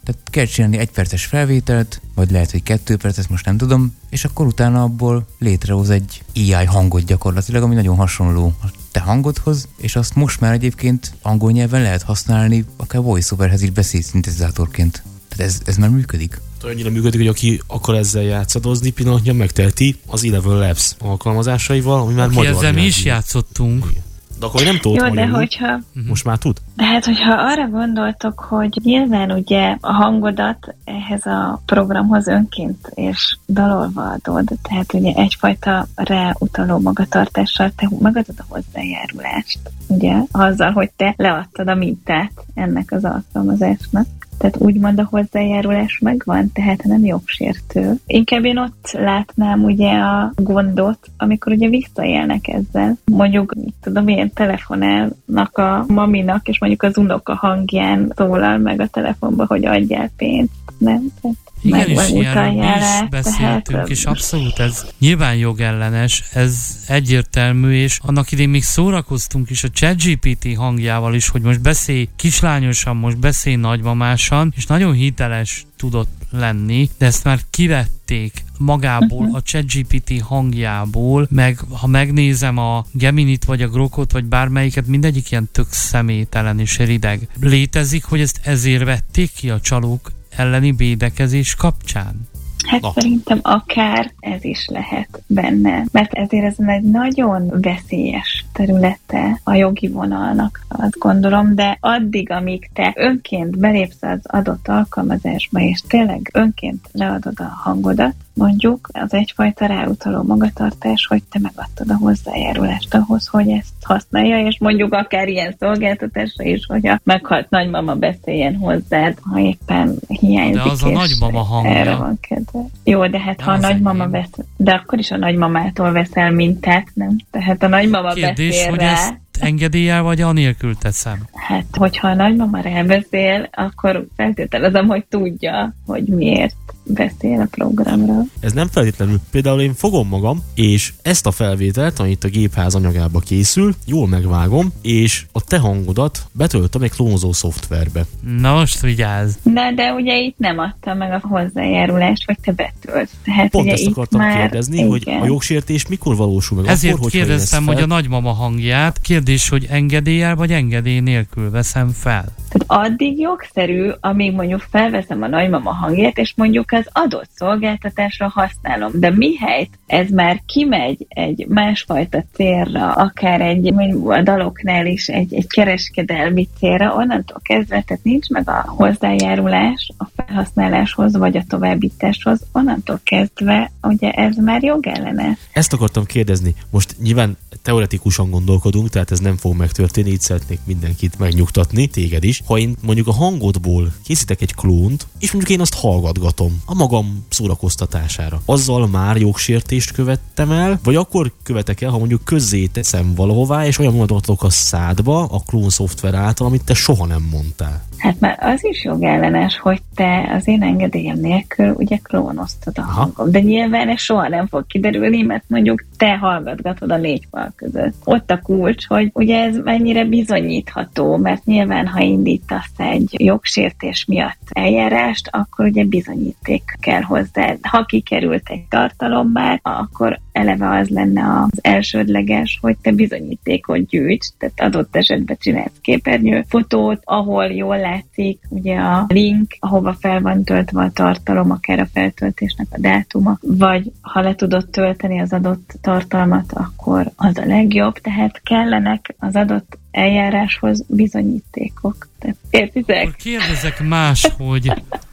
Tehát kell csinálni egy perces felvételt, vagy lehet, hogy kettő percet, most nem tudom, és akkor utána abból létrehoz egy á i hangot gyakorlatilag, ami nagyon hasonló a te hangodhoz, és azt most már egyébként angol nyelven lehet használni, akár voice-overhez is beszédszintetizátorként. Tehát ez, ez már működik. Annyira működik, hogy aki akar ezzel játszadozni, pillanatnyi megteheti az Eleven Labs alkalmazásaival, ami már aki magyar ezzel mi is játszottunk. Igen. De akkor nem tudod Jó, magyarul. de hogyha... Most már tud? De hát, hogyha arra gondoltok, hogy nyilván ugye a hangodat ehhez a programhoz önként és dalolva adod, tehát ugye egyfajta ráutaló magatartással te megadod a hozzájárulást, ugye, azzal, hogy te leadtad a mintát ennek az alkalmazásnak. Tehát úgymond a hozzájárulás megvan, tehát nem jogsértő. Inkább én ott látnám ugye a gondot, amikor ugye visszaélnek ezzel. Mondjuk, tudom, ilyen telefonálnak a maminak, és mondjuk az unoka hangján szólal meg a telefonba, hogy adjál pénzt, nem? Tehát igen, és ilyenről is beszéltünk, tehát, és abszolút ez nyilván jogellenes, ez egyértelmű, és annak idén még szórakoztunk is a ChatGPT hangjával is, hogy most beszélj kislányosan, most beszélj nagymamásan, és nagyon hiteles tudott lenni, de ezt már kivették magából, uh-huh. a ChatGPT hangjából, meg ha megnézem a Geminit, vagy a Grokot, vagy bármelyiket, mindegyik ilyen tök személytelen és rideg. Létezik, hogy ezt ezért vették ki a csalók elleni védekezés kapcsán? Hát Na. szerintem akár ez is lehet benne, mert ezért ez egy nagyon veszélyes területe a jogi vonalnak, azt gondolom, de addig, amíg te önként belépsz az adott alkalmazásba, és tényleg önként leadod a hangodat, mondjuk, az egyfajta ráutaló magatartás, hogy te megadtad a hozzájárulást ahhoz, hogy ezt használja, és mondjuk akár ilyen szolgáltatásra is, hogy a meghalt nagymama beszéljen hozzád, ha éppen hiányzik. De az a nagymama hangja. Erre van kedve. Jó, de hát de ha a nagymama beszél, de akkor is a nagymamától veszel mintát, nem? Tehát a nagymama Kérdés, beszél hogy rá. ezt engedéllyel vagy anélkül teszem? Hát, hogyha a nagymama rábeszél, akkor feltételezem, hogy tudja, hogy miért beszél a programról. Ez nem feltétlenül. Például én fogom magam, és ezt a felvételt, amit a gépház anyagába készül, jól megvágom, és a te hangodat betöltöm egy klónozó szoftverbe. Na most vigyázz! Na, de ugye itt nem adta meg a hozzájárulást, hogy te betölt. Tehát Pont ugye ezt akartam már, kérdezni, igen. hogy a jogsértés mikor valósul meg? Ezért akkor, kérdeztem, fel... hogy a nagymama hangját. Kérdés, hogy engedéllyel vagy engedély nélkül veszem fel? Tehát addig jogszerű, amíg mondjuk felveszem a nagymama hangját, és mondjuk az adott szolgáltatásra használom. De mihelyt ez már kimegy egy másfajta célra, akár egy, a daloknál is egy, egy kereskedelmi célra, onnantól kezdve, tehát nincs meg a hozzájárulás a felhasználáshoz, vagy a továbbításhoz, onnantól kezdve, ugye ez már jogellenes. Ezt akartam kérdezni. Most nyilván teoretikusan gondolkodunk, tehát ez nem fog megtörténni, így szeretnék mindenkit megnyugtatni, téged is. Ha én mondjuk a hangodból készítek egy klónt, és mondjuk én azt hallgatgatom a magam szórakoztatására, azzal már jogsértést követtem el, vagy akkor követek el, ha mondjuk közzé teszem valahová, és olyan mondatot a szádba a klón szoftver által, amit te soha nem mondtál. Hát már az is jogellenes, hogy te az én engedélyem nélkül ugye klónoztad a hangom. De nyilván ez soha nem fog kiderülni, mert mondjuk te hallgatgatod a négy fal között. Ott a kulcs, hogy ugye ez mennyire bizonyítható, mert nyilván, ha indítasz egy jogsértés miatt eljárást, akkor ugye bizonyíték kell hozzá. Ha kikerült egy tartalom már, akkor eleve az lenne az elsődleges, hogy te bizonyítékot gyűjts, tehát adott esetben csinálsz képernyő fotót, ahol jól látszik ugye a link, ahova fel van töltve a tartalom, akár a feltöltésnek a dátuma, vagy ha le tudod tölteni az adott tartalmat, akkor az a legjobb, tehát kellenek az adott eljáráshoz bizonyítékok. Tehát értitek? Akkor kérdezek más, hogy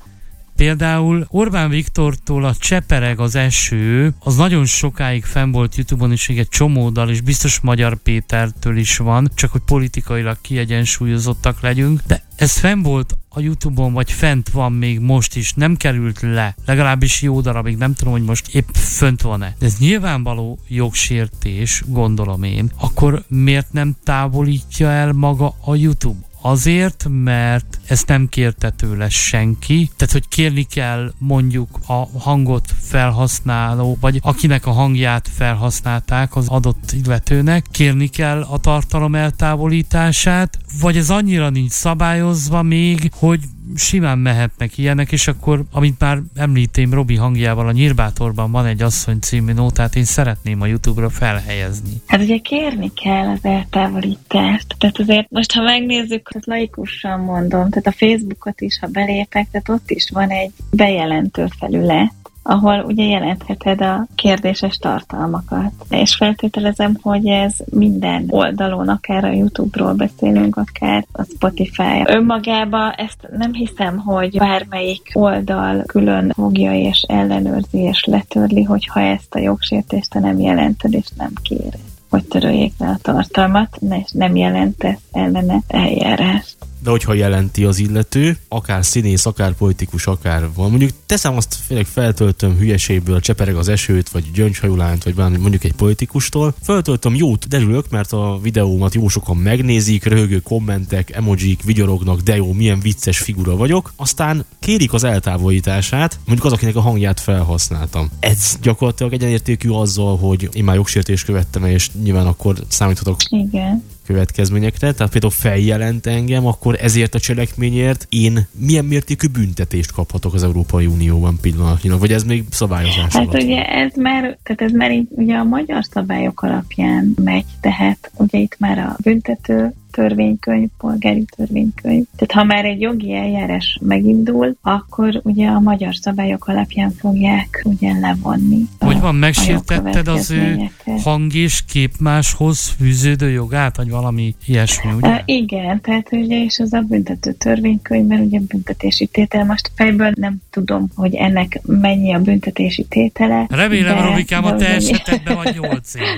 például Orbán Viktortól a Csepereg az eső, az nagyon sokáig fenn volt YouTube-on is, egy csomó dal, és biztos Magyar Pétertől is van, csak hogy politikailag kiegyensúlyozottak legyünk, de ez fenn volt a YouTube-on, vagy fent van még most is, nem került le, legalábbis jó darabig, nem tudom, hogy most épp fönt van-e. De ez nyilvánvaló jogsértés, gondolom én, akkor miért nem távolítja el maga a YouTube? Azért, mert ezt nem kérte tőle senki, tehát hogy kérni kell mondjuk a hangot felhasználó, vagy akinek a hangját felhasználták az adott illetőnek, kérni kell a tartalom eltávolítását, vagy ez annyira nincs szabályozva még, hogy simán mehetnek ilyenek, és akkor, amit már említém Robi hangjával, a Nyírbátorban van egy asszony című nótát, én szeretném a YouTube-ra felhelyezni. Hát ugye kérni kell az eltávolítást. Tehát azért most, ha megnézzük, tehát laikusan mondom, tehát a Facebookot is, ha belépek, tehát ott is van egy bejelentő felület, ahol ugye jelentheted a kérdéses tartalmakat. És feltételezem, hogy ez minden oldalon, akár a YouTube-ról beszélünk, akár a Spotify. Önmagában ezt nem hiszem, hogy bármelyik oldal külön fogja és ellenőrzi és letörli, hogyha ezt a jogsértést te nem jelented és nem kéred, hogy töröljék le a tartalmat, és nem jelentesz ellene eljárást. De hogyha jelenti az illető, akár színész, akár politikus, akár van. Mondjuk teszem azt, félek feltöltöm hülyeségből, csepereg az esőt, vagy gyöngyhajulányt, vagy valami mondjuk egy politikustól. Feltöltöm, jót derülök, mert a videómat jó sokan megnézik, röhögő kommentek, emojik, vigyorognak, de jó, milyen vicces figura vagyok. Aztán kérik az eltávolítását, mondjuk az, akinek a hangját felhasználtam. Ez gyakorlatilag egyenértékű azzal, hogy én már jogsértést követtem, és nyilván akkor számíthatok. Igen. Következményekre, tehát például feljelent engem, akkor ezért a cselekményért én milyen mértékű büntetést kaphatok az Európai Unióban pillanatnyilag, vagy ez még szabályozás hát alatt? Hát ugye ez már, tehát ez már így, ugye a magyar szabályok alapján megy, tehát ugye itt már a büntető törvénykönyv, polgári törvénykönyv. Tehát ha már egy jogi eljárás megindul, akkor ugye a magyar szabályok alapján fogják ugye levonni. Hogy van, megsértetted az ő hang- és képmáshoz fűződő jogát, vagy valami ilyesmi, ugye? Uh, igen, tehát ugye és az a büntető törvénykönyvben ugye büntetési tétel. Most fejből nem tudom, hogy ennek mennyi a büntetési tétele. Remélem, Robikám, a te esetedben vagy nyolc év.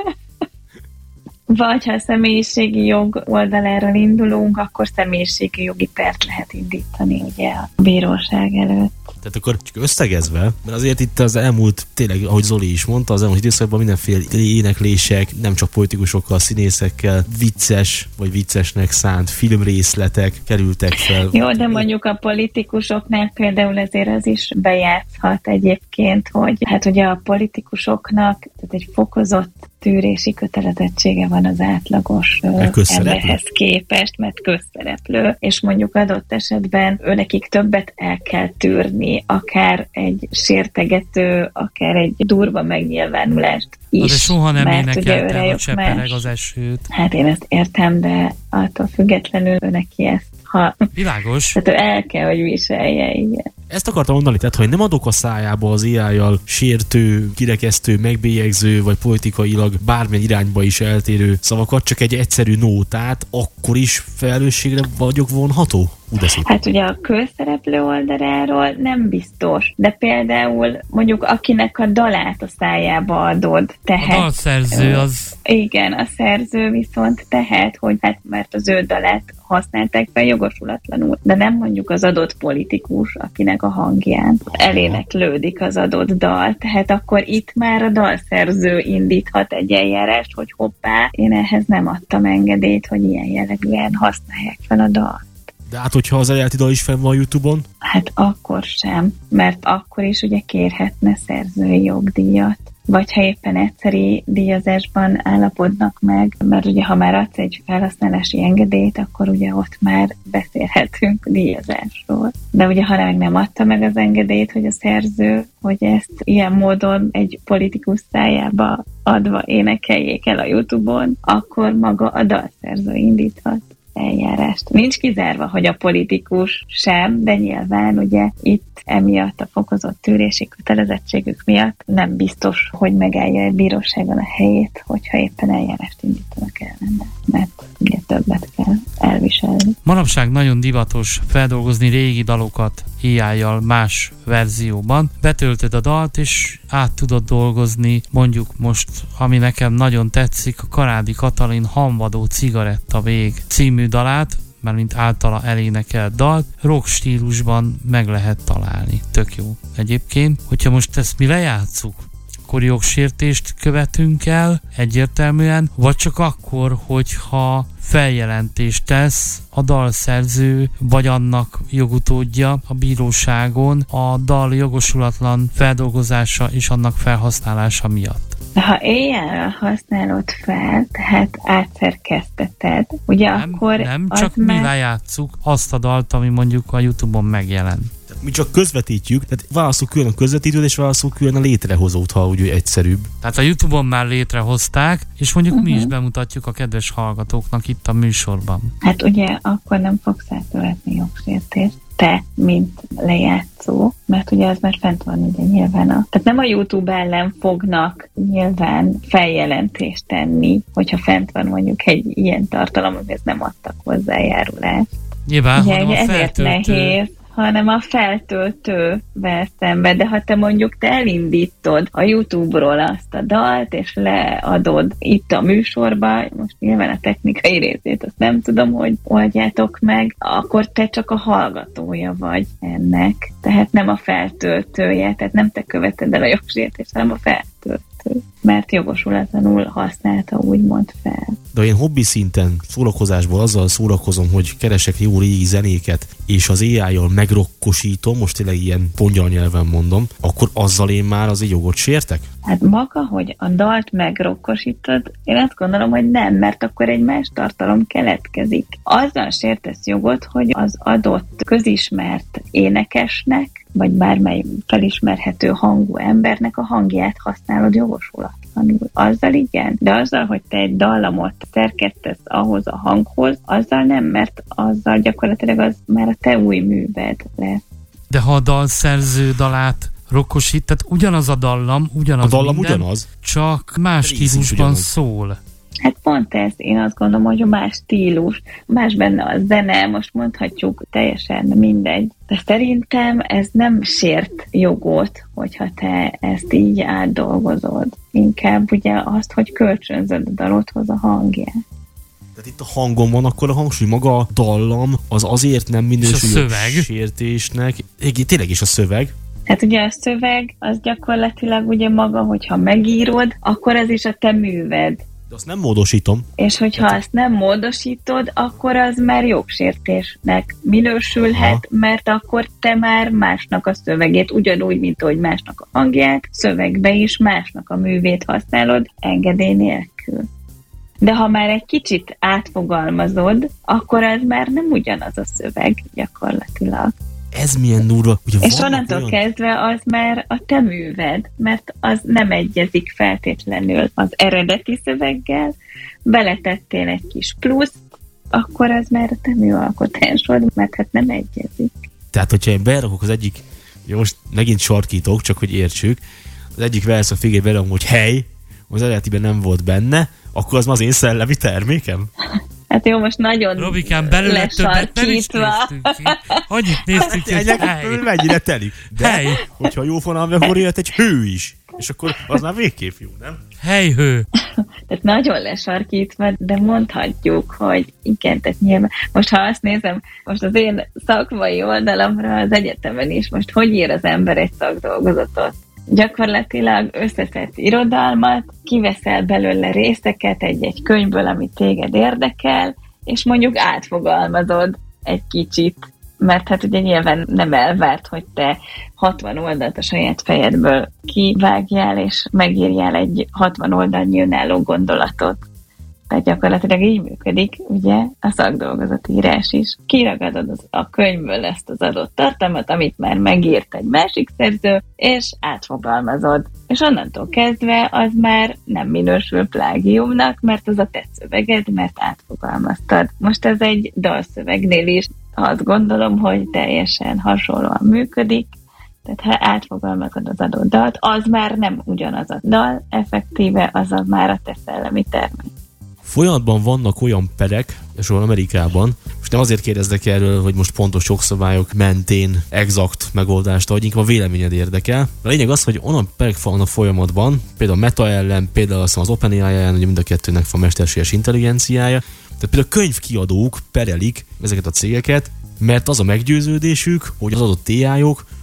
Vagy ha a személyiségi jog oldaláról indulunk, akkor személyiségi jogi pert lehet indítani ugye a bíróság előtt. Tehát akkor csak összegezve, mert azért itt az elmúlt, tényleg, ahogy Zoli is mondta, az elmúlt időszakban mindenféle éneklések, nem csak politikusokkal, színészekkel, vicces vagy viccesnek szánt filmrészletek kerültek fel. Jó, de mondjuk a politikusoknál például ezért az is bejátszhat egyébként, hogy hát ugye a politikusoknak tehát egy fokozott tűrési kötelezettsége van az átlagos emberhez képest, mert közszereplő, és mondjuk adott esetben őnekik többet el kell tűrni, akár egy sértegető, akár egy durva megnyilvánulást is. De soha nem énekeltem, hogy csepereg az esőt. Hát én ezt értem, de attól függetlenül ő neki ezt ha... Világos. Tehát ő el kell, hogy viselje, igen. Ezt akartam mondani, tehát ha én nem adok a szájába az á í-jal sértő, kirekesztő, megbélyegző, vagy politikailag bármilyen irányba is eltérő szavakat, csak egy egyszerű nótát, akkor is felelősségre vagyok vonható? Hát ugye a közszereplő oldaláról nem biztos, de például mondjuk akinek a dalát a szájába adod, tehet. A dalszerző az... Igen, a szerző viszont tehet, hogy hát mert az ő dalát használták fel jogosulatlanul, de nem mondjuk az adott politikus, akinek a hangján eléneklődik az adott dal, tehát akkor itt már a dalszerző indíthat egy eljárást, hogy hoppá, én ehhez nem adtam engedélyt, hogy ilyen jellegűen használják fel a dalt. De hát, hogyha az eredeti dal is fenn van a YouTube-on? Hát akkor sem, mert akkor is ugye kérhetne szerzői jogdíjat. Vagy ha éppen egyszeri díjazásban állapodnak meg, mert ugye ha már adsz egy felhasználási engedélyt, akkor ugye ott már beszélhetünk díjazásról. De ugye ha meg nem adta meg az engedélyt, hogy a szerző, hogy ezt ilyen módon egy politikus szájába adva énekeljék el a YouTube-on, akkor maga a dalszerző indíthat eljárást. Nincs kizárva, hogy a politikus sem, de nyilván ugye itt emiatt a fokozott tűrési kötelezettségük miatt nem biztos, hogy megállja a bíróságon a helyét, hogyha éppen eljárást indítanak ellene, mert ugye többet kell elviselni. Manapság nagyon divatos feldolgozni régi dalokat á í-jal más verzióban. Betöltöd a dalt, és át tudod dolgozni, mondjuk most, ami nekem nagyon tetszik, a Karádi Katalin Hamvadó cigaretta vég című dalát, mert mint általa elénekelt dalt, rock stílusban meg lehet találni. Tök jó egyébként. Hogyha most ezt mi lejátszuk, akkor jogsértést követünk el egyértelműen, vagy csak akkor, hogyha feljelentést tesz a dalszerző, vagy annak jogutódja a bíróságon a dal jogosulatlan feldolgozása és annak felhasználása miatt. Ha éjjel használod fel, tehát átszerkeszteted, ugye nem, akkor... Nem, csak mi már... lejátszuk azt a dalt, ami mondjuk a YouTube-on megjelent. Mi csak közvetítjük, tehát válaszol külön a közvetítőt, és válaszol külön a létrehozót, ha úgy egyszerűbb. Tehát a YouTube-on már létrehozták, és mondjuk uh-huh. mi is bemutatjuk a kedves hallgatóknak itt a műsorban. Hát ugye akkor nem fogsz elkövetni jogsértést, te, mint lejátszó, mert ugye az már fent van ugye nyilván a... Tehát nem a YouTube ellen fognak nyilván feljelentést tenni, hogyha fent van mondjuk egy ilyen tartalom, amihez nem adtak hozzájárulást. Nyilván, ugye, hanem a ezért feltöltő... nehéz, hanem a feltöltővel szemben, de ha te mondjuk te elindítod a YouTube-ról azt a dalt, és leadod itt a műsorba, most nyilván a technikai részét azt nem tudom, hogy oldjátok meg, akkor te csak a hallgatója vagy ennek, tehát nem a feltöltője, tehát nem te követed el a jogsértést, hanem a feltöltő, mert jogosulatlanul használta, úgymond fel. De én hobbi szinten szórakozásból azzal szórakozom, hogy keresek jó régi zenéket, és az á í-jal megrokkosítom, most tényleg ilyen pongyal nyelven mondom, akkor azzal én már az egy jogot sértek? Hát maga, hogy a dalt megrokkosítod, én azt gondolom, hogy nem, mert akkor egy más tartalom keletkezik. Azzal sértesz jogot, hogy az adott közismert énekesnek, vagy bármely felismerhető hangú embernek a hangját használod jogosulatlanul. Azzal igen, de azzal, hogy te egy dallamot szerkesztesz ahhoz a hanghoz, azzal nem, mert azzal gyakorlatilag az már a te új műved lesz. De ha a dalszerző dalát rokkosít, tehát ugyanaz a dallam, ugyanaz a dallam minden, ugyanaz, csak más stílusban szól. Hát pont ez, én azt gondolom, hogy a más stílus, más benne a zene, most mondhatjuk teljesen mindegy. De szerintem ez nem sért jogot, hogyha te ezt így átdolgozod. Inkább ugye azt, hogy kölcsönzöd a dalodhoz a hangját. Tehát itt a hangon van akkor a hangsúly, maga a dallam, az azért nem minősül sértésnek. Igen, tényleg is a szöveg. Hát ugye a szöveg, az gyakorlatilag ugye maga, hogyha megírod, akkor ez is a te műved. De azt nem módosítom. És hogyha hát, azt nem módosítod, akkor az már jogsértésnek minősülhet, aha, mert akkor te már másnak a szövegét, ugyanúgy, mint ahogy másnak a hangját, szövegbe is másnak a művét használod engedély nélkül. De ha már egy kicsit átfogalmazod, akkor az már nem ugyanaz a szöveg gyakorlatilag. Ez milyen durva. Ugye és onnantól olyan... kezdve az már a te műved, mert az nem egyezik feltétlenül az eredeti szöveggel, beletettél egy kis pluszt, akkor az már a te műalkotásod, mert hát nem egyezik. Tehát, hogyha én berakok az egyik, jó, most megint sarkítok, csak hogy értsük, az egyik versz a figé berakom, hogy hely, az eredetiben nem volt benne, akkor az az én szellemi termékem? Hát jó, most nagyon Robikán, belőle többet nem is néztünk ki. Annyit néztünk ki, hogy hely. Mennyire telik. De hely. Hogyha jó fonalmi, akkor élet egy hő is. És akkor az már végképp jó, nem? Helyhő. Tehát nagyon lesarkítva, de mondhatjuk, hogy igen, tehát nyilván. Most ha azt nézem, most az én szakmai oldalamra az egyetemen is, most hogy ír az ember egy szakdolgozatot? Gyakorlatilag összeszedsz irodalmat, kiveszel belőle részeket egy-egy könyvből, ami téged érdekel, és mondjuk átfogalmazod egy kicsit, mert hát ugye nyilván nem elvárt, hogy te hatvan oldalt a saját fejedből kivágjál, és megírjál egy hatvan oldalnyi önálló gondolatot. Tehát gyakorlatilag így működik, ugye, a szakdolgozatírás is. Kiragadod az, a könyvből ezt az adott tartalmat, amit már megírt egy másik szerző, és átfogalmazod. És onnantól kezdve az már nem minősül plágiumnak, mert az a te szöveged, mert átfogalmaztad. Most ez egy dalszövegnél is azt gondolom, hogy teljesen hasonlóan működik, tehát ha átfogalmazod az adott dalt, az már nem ugyanaz a dal, effektíve az a már a te szellemi termék. Folyamatban vannak olyan perek, és olyan Amerikában, most nem azért kérdeznek erről, hogy most pontos jogszabályok mentén exakt megoldást adjunk, a véleményed érdekel. A lényeg az, hogy onnan perek vannak folyamatban, például a Meta ellen, például az OpenAI ellen, ugye mind a kettőnek van mesterséges intelligenciája. Tehát például a könyvkiadók perelik ezeket a cégeket, mert az a meggyőződésük, hogy az adott á í-ok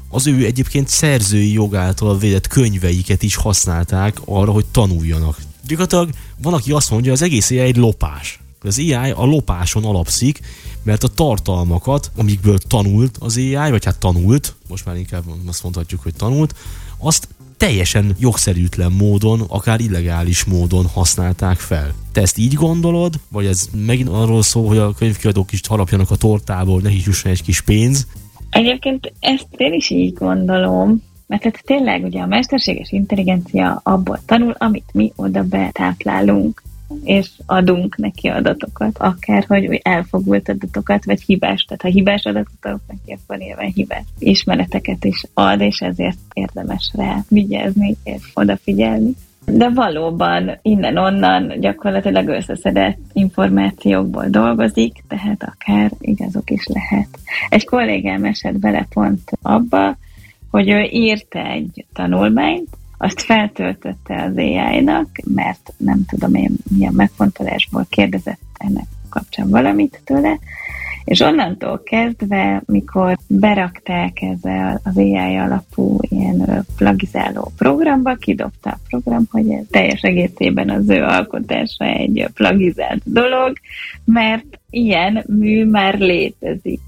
az ő egyébként szerzői jogáltal védett könyveiket is használták arra, hogy tanuljanak. Gyakorlatilag van, aki azt mondja, hogy az egész á i egy lopás. Az á i a lopáson alapszik, mert a tartalmakat, amikből tanult az á i, vagy hát tanult, most már inkább azt mondhatjuk, hogy tanult, azt teljesen jogszerűtlen módon, akár illegális módon használták fel. Te ezt így gondolod? Vagy ez megint arról szól, hogy a könyvkiadók is harapjanak a tortából, nekik jusson egy kis pénz? Egyébként ezt én is így gondolom, mert hát tényleg ugye a mesterséges intelligencia abból tanul, amit mi oda betáplálunk, és adunk neki adatokat, akár hogy elfogult adatokat, vagy hibás. Tehát ha hibás adatot adok neki, akkor nyilván hibás ismereteket is ad, és ezért érdemes rá vigyázni és odafigyelni. De valóban innen-onnan gyakorlatilag összeszedett információkból dolgozik, tehát akár igazok is lehet. Egy kollégám esett bele pont abba, hogy ő írt egy tanulmányt, azt feltöltötte az á i-nak, mert nem tudom én milyen megfontolásból kérdezett ennek kapcsán valamit tőle, és onnantól kezdve, mikor berakták ezzel az á i alapú ilyen plagizáló programba, kidobta a program, hogy ez teljes egészében az ő alkotása egy plagizált dolog, mert ilyen mű már létezik.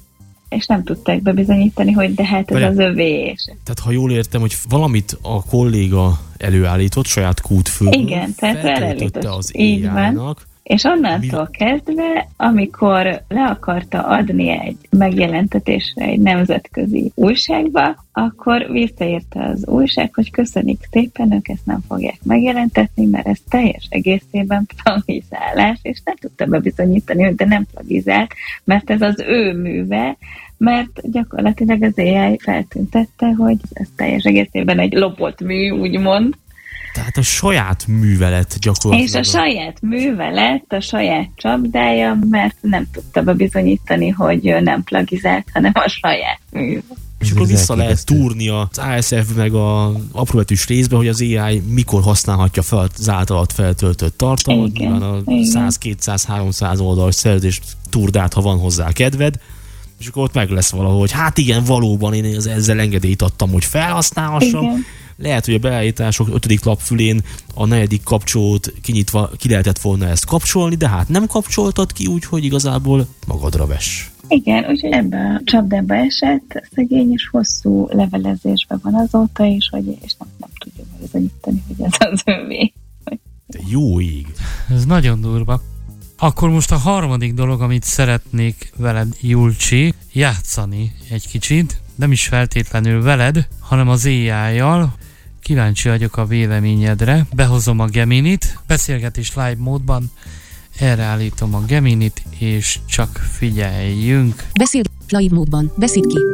És nem tudták bebizonyítani, hogy de hát ez Vele. az övé. Tehát ha jól értem, hogy valamit a kolléga előállított saját kútfőből, igen, feltöltötte az á i-nak. És onnantól mi... kezdve, amikor le akarta adni egy megjelentetésre egy nemzetközi újságba, akkor visszaírta az újság, hogy köszönik szépen, ők ezt nem fogják megjelentetni, mert ez teljes egészében plagizálás, és nem tudta bebizonyítani, hogy de nem plagizált, mert ez az ő műve, mert gyakorlatilag az á i feltüntette, hogy ez teljes egészében egy lopott mű, úgymond. Tehát a saját művelet gyakorlatilag. És a saját művelet, a saját csapdája, mert nem tudta bebizonyítani, hogy nem plagizált, hanem a saját mű. És akkor vissza lehet túrni az á es ef meg az apróbetűs részbe, hogy az á i mikor használhatja fel az általad feltöltött tartalmat, nyilván a száz, kétszáz, háromszáz oldalas szerződést túrd át, ha van hozzá kedved, és akkor ott meg lesz valahogy, hát igen, valóban én ezzel engedélyt adtam, hogy felhasználhassam. Igen. Lehet, hogy a beállítások ötödik lapfülén a negyedik kapcsolót kinyitva ki lehetett volna ezt kapcsolni, de hát nem kapcsoltad ki, úgyhogy igazából magadra vess. Igen, úgyhogy ebbe a csapdába esett szegény, és hosszú levelezésben van azóta is, hogy és nem, nem tudjuk bizonyítani, hogy ez az övé. De jó ég! Ez nagyon durva. Akkor most a harmadik dolog, amit szeretnék veled, Julcsi, játszani egy kicsit, nem is feltétlenül veled, hanem az á i-jal. Kíváncsi vagyok a véleményedre. Behozom a Geminit, beszélgetés live módban, erre állítom a Geminit, és csak figyeljünk. Beszél live módban, beszéd ki.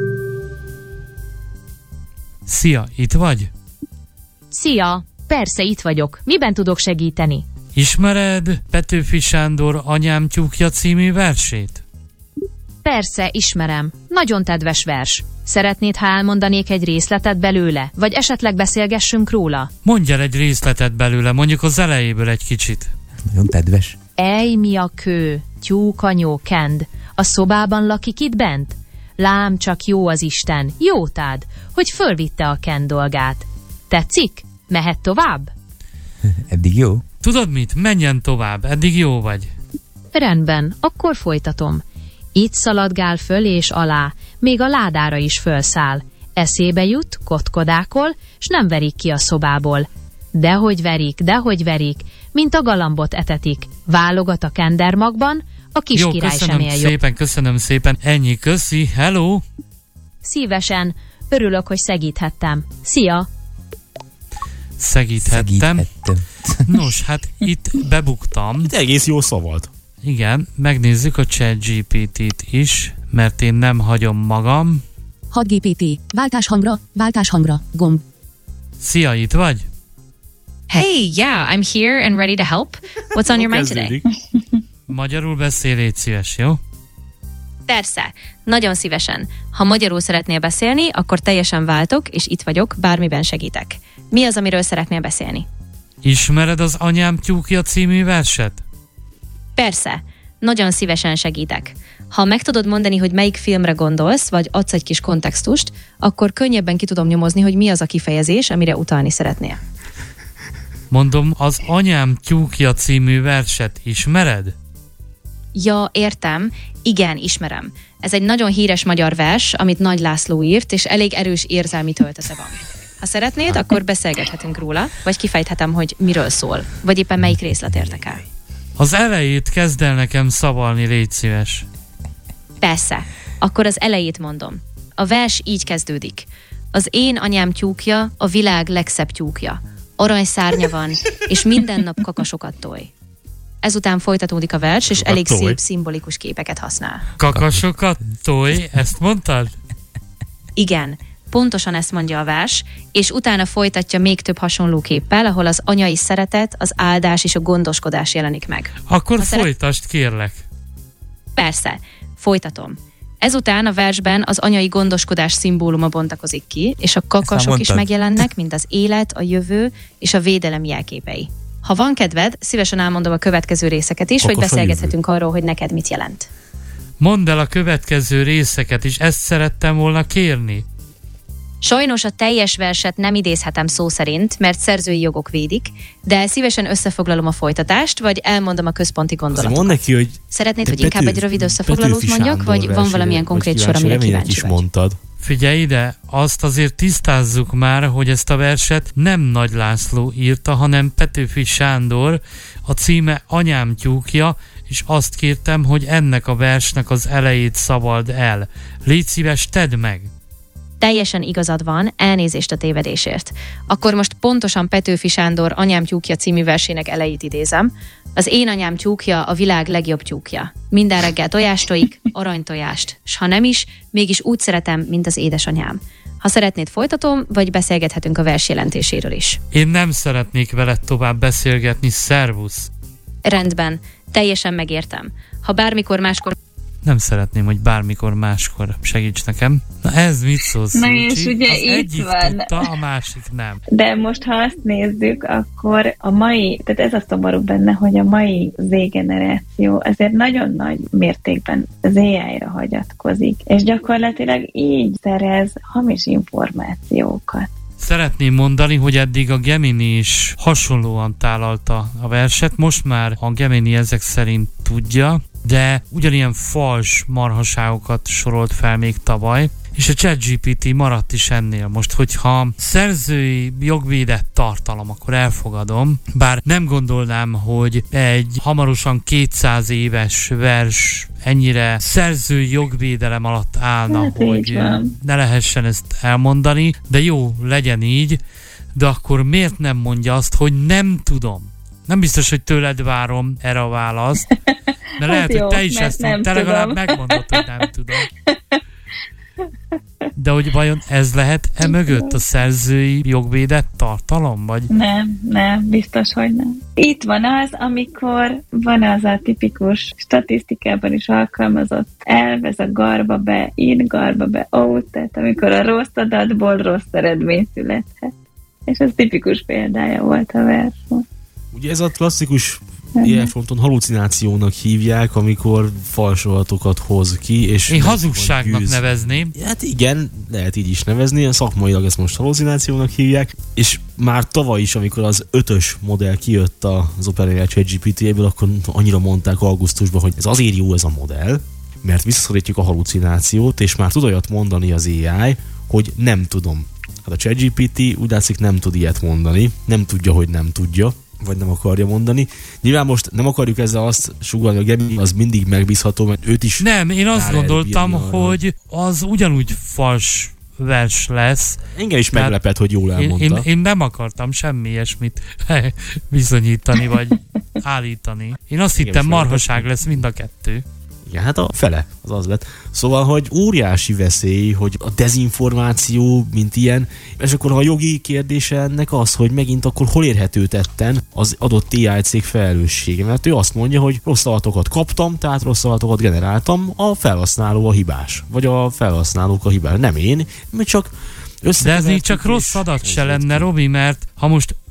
Szia, itt vagy? Szia, persze itt vagyok. Miben tudok segíteni? Ismered Petőfi Sándor Anyám tyúkja című versét? Persze, ismerem. Nagyon kedves vers. Szeretnéd, ha elmondanék egy részletet belőle, vagy esetleg beszélgessünk róla? Mondj el egy részletet belőle, mondjuk az elejéből egy kicsit. Nagyon kedves. Ej, mi a kő, tyúkanyó kend, a szobában lakik itt bent? Lám, csak jó az Isten, jótád, hogy fölvitte a kend dolgát. Tetszik? Mehet tovább? Eddig jó. Tudod mit? Menjen tovább, eddig jó vagy. Rendben, akkor folytatom. Itt szaladgál föl és alá, még a ládára is fölszáll. Eszébe jut, kotkodákol, s nem verik ki a szobából. Dehogy verik, dehogy verik, mint a galambot etetik. Válogat a kendermagban, a kis jó, király sem él jobb. Jó, szépen, köszönöm szépen. Ennyi, köszi, hello! Szívesen, örülök, hogy segíthettem. Szia! Segíthettem. Segíthettem. Nos, hát itt bebuktam. Itt egész jó szavalt. Igen, megnézzük a ChatGPT-t is, mert én nem hagyom magam. hat gé pé té, váltás hangra, váltás hangra, gomb. Szia, itt vagy? Hey, yeah, I'm here and ready to help. What's on your mind today? Magyarul beszél, légy szíves, jó? Persze, nagyon szívesen. Ha magyarul szeretnél beszélni, akkor teljesen váltok, és itt vagyok, bármiben segítek. Mi az, amiről szeretnél beszélni? Ismered az Anyám tyúkja című verset? Persze, nagyon szívesen segítek. Ha meg tudod mondani, hogy melyik filmre gondolsz, vagy adsz egy kis kontextust, akkor könnyebben ki tudom nyomozni, hogy mi az a kifejezés, amire utalni szeretnél. Mondom, az Anyám tyúkja című verset ismered? Ja, értem. Igen, ismerem. Ez egy nagyon híres magyar vers, amit Nagy László írt, és elég erős érzelmi töltete van. Ha szeretnéd, akkor beszélgethetünk róla, vagy kifejthetem, hogy miről szól, vagy éppen melyik részlet érdekel. Az elejét kezd el nekem szavalni, légy szíves. Persze. Akkor az elejét mondom. A vers így kezdődik. Az én anyám tyúkja, a világ legszebb tyúkja. Aranyszárnya van, és minden nap kakasokat toj. Ezután folytatódik a vers, és elég szép szimbolikus képeket használ. Kakasokat toj? Ezt mondtad? Igen, pontosan ezt mondja a vers, és utána folytatja még több hasonló képpel, ahol az anyai szeretet, az áldás és a gondoskodás jelenik meg. Akkor ha folytasd, szeret... kérlek. Persze, folytatom. Ezután a versben az anyai gondoskodás szimbóluma bontakozik ki, és a kakasok is megjelennek, mint az élet, a jövő és a védelem jelképei. Ha van kedved, szívesen elmondom a következő részeket is, Kakos vagy beszélgethetünk arról, hogy neked mit jelent. Mondd el a következő részeket is, ezt szerettem volna kérni. Sajnos a teljes verset nem idézhetem szó szerint, mert szerzői jogok védik, de szívesen összefoglalom a folytatást, vagy elmondom a központi gondolatokat. Mondd neki, hogy szeretnéd, hogy inkább egy rövid összefoglalót mondjak, vagy van valamilyen konkrét sor, amire kíváncsi vagy? Mondtad. Figyelj ide, azt azért tisztázzuk már, hogy ezt a verset nem Nagy László írta, hanem Petőfi Sándor, a címe Anyám tyúkja, és azt kértem, hogy ennek a versnek az elejét szavald el. Légy szíves, tedd meg! Teljesen igazad van, elnézést a tévedésért. Akkor most pontosan Petőfi Sándor Anyám tyúkja című versének elejét idézem. Az én anyám tyúkja a világ legjobb tyúkja. Minden reggel tojást tojik, aranytojást, s ha nem is, mégis úgy szeretem, mint az édesanyám. Ha szeretnéd, folytatom, vagy beszélgethetünk a vers jelentéséről is. Én nem szeretnék veled tovább beszélgetni, szervusz! Rendben, teljesen megértem. Ha bármikor máskor... Nem szeretném, hogy bármikor máskor segíts nekem. Na ez mit szólsz? Na és ugye az itt egyik van. tudta, a másik nem. De most, ha azt nézzük, akkor a mai, tehát ez a szomorú benne, hogy a mai Z-generáció azért nagyon nagy mértékben az á i-ra hagyatkozik, és gyakorlatilag így szerez hamis információkat. Szeretném mondani, hogy eddig a Gemini is hasonlóan tálalta a verset, most már a Gemini ezek szerint tudja, de ugyanilyen fals marhaságokat sorolt fel még tavaly, és a ChatGPT maradt is ennél. Most, hogyha szerzői jogvédett tartalom, akkor elfogadom, bár nem gondolnám, hogy egy hamarosan kétszáz éves vers ennyire szerzői jogvédelem alatt állna, hát hogy ne lehessen ezt elmondani, de jó, legyen így, de akkor miért nem mondja azt, hogy nem tudom? Nem biztos, hogy tőled várom erre a választ, de lehet, hát jó, hogy te is ezt mondod, te legalább megmondod, hogy nem tudom. De hogy vajon ez lehet e mögött a szerzői jogvédett tartalom? Vagy? Nem, nem, biztos, hogy nem. Itt van az, amikor van az a tipikus statisztikában is alkalmazott elv, ez a garba be, in, garba be, out, tehát amikor a rossz adatból rossz eredmény születhet. És ez tipikus példája volt a versnek. Ugye ez a klasszikus ilyen fronton halucinációnak hívják, amikor falsolatokat hoz ki, és... Én hazugságnak nevezném. Hát igen, lehet így is nevezni, szakmailag ezt most halucinációnak hívják, és már tavaly is, amikor az ötös modell kijött az OpenAI ChatGPT-ből, akkor annyira mondták augusztusban, hogy ez azért jó ez a modell, mert visszaszorítjuk a halucinációt, és már tud olyat mondani az á i, hogy nem tudom. Hát a ChatGPT úgy látszik nem tud ilyet mondani, nem tudja, hogy nem tudja, vagy nem akarja mondani. Nyilván most nem akarjuk ezzel azt sugallni, hogy a Gemini az mindig megbízható, mert őt is... Nem, én azt gondoltam, hogy az ugyanúgy fals vers lesz. Engem is meglepett, hogy jól elmondta. Én, én, én nem akartam semmi ilyesmit bizonyítani, vagy állítani. Én azt hittem, marhaság lesz mind a kettő. Igen, hát a fele, az az lett. Szóval, hogy óriási veszély, hogy a dezinformáció, mint ilyen, és akkor a jogi kérdése ennek az, hogy megint akkor hol érhető tetten az adott á i cég felelőssége, mert ő azt mondja, hogy rossz adatokat kaptam, tehát rossz adatokat generáltam, a felhasználó a hibás, vagy a felhasználók a hibás. Nem én, mert csak De ez így csak rossz adat se lenne, Robi, mert ha most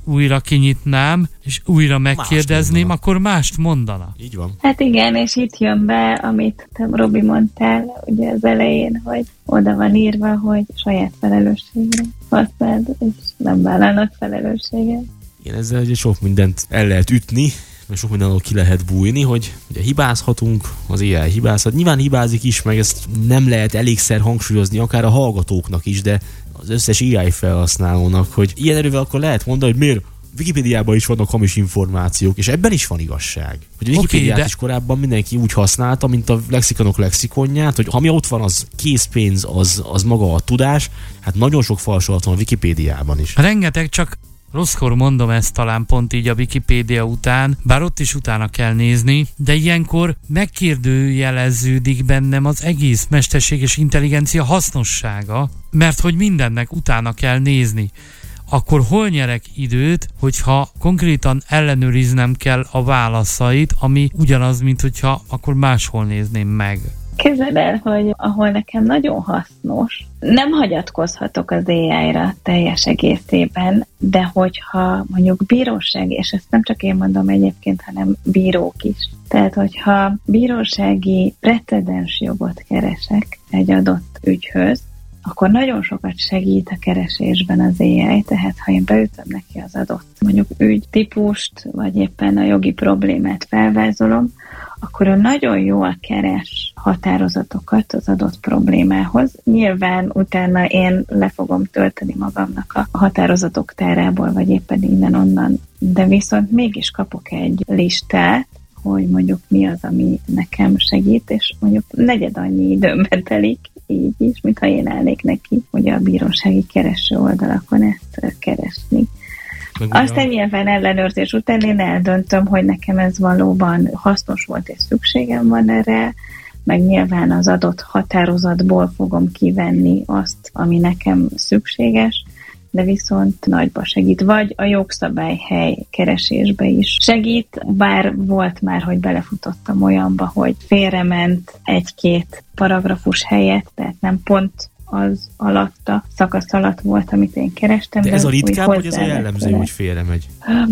újra kinyitnám, és újra megkérdezném, akkor mást mondana. Így van. Hát igen, és itt jön be, amit te, Robi, mondtál ugye az elején, hogy oda van írva, hogy saját felelősségre használd, és nem vállalnak felelősséget. Igen, ezzel ugye sok mindent el lehet ütni, mert sok mindenről ki lehet bújni, hogy ugye hibázhatunk, az á i hibázhat. Nyilván hibázik is, meg ezt nem lehet elégszer hangsúlyozni, akár a hallgatóknak is, de az összes á i felhasználónak, hogy ilyen erővel akkor lehet mondani, hogy miért Wikipédiában is vannak hamis információk, és ebben is van igazság. Hogy a Wikipédiát okay, de... is korábban mindenki úgy használta, mint a lexikonok lexikonját, hogy ami ott van, az készpénz, az, az maga a tudás. Hát nagyon sok falsolat van a Wikipédiában is. Rengeteg, csak rosszkor mondom ezt talán pont így a Wikipédia után, bár ott is utána kell nézni, de ilyenkor megkérdőjeleződik bennem az egész mesterséges intelligencia hasznossága, mert hogy mindennek utána kell nézni. Akkor hol nyerek időt, hogyha konkrétan ellenőriznem kell a válaszait, ami ugyanaz, mint hogyha akkor máshol nézném meg. Képzeld el, hogy ahol nekem nagyon hasznos, nem hagyatkozhatok az á i-ra teljes egészében, de hogyha mondjuk bíróság, és ezt nem csak én mondom egyébként, hanem bírók is. Tehát, hogyha bírósági precedens jogot keresek egy adott ügyhöz, akkor nagyon sokat segít a keresésben az á i, tehát ha én beütöm neki az adott mondjuk ügytípust, vagy éppen a jogi problémát felvázolom, akkor ő nagyon jól keres határozatokat az adott problémához. Nyilván utána én le fogom tölteni magamnak a határozatok tárából, vagy éppen innen-onnan, de viszont mégis kapok egy listát, hogy mondjuk mi az, ami nekem segít, és mondjuk negyed annyi időmbe telik, így is, mintha én állnék neki, hogy a bírósági kereső oldalakon ezt keresni. Aztán nyilván ellenőrzés után én eldöntöm, hogy nekem ez valóban hasznos volt, és szükségem van erre, meg nyilván az adott határozatból fogom kivenni azt, ami nekem szükséges, de viszont nagyba segít. Vagy a jogszabályhely keresésbe is segít, bár volt már, hogy belefutottam olyanba, hogy félrement egy-két paragrafus helyett, tehát nem pont az alatta, szakasz alatt volt, amit én kerestem. De ez a ritkább, vagy ez a jellemző, hogy félremegy?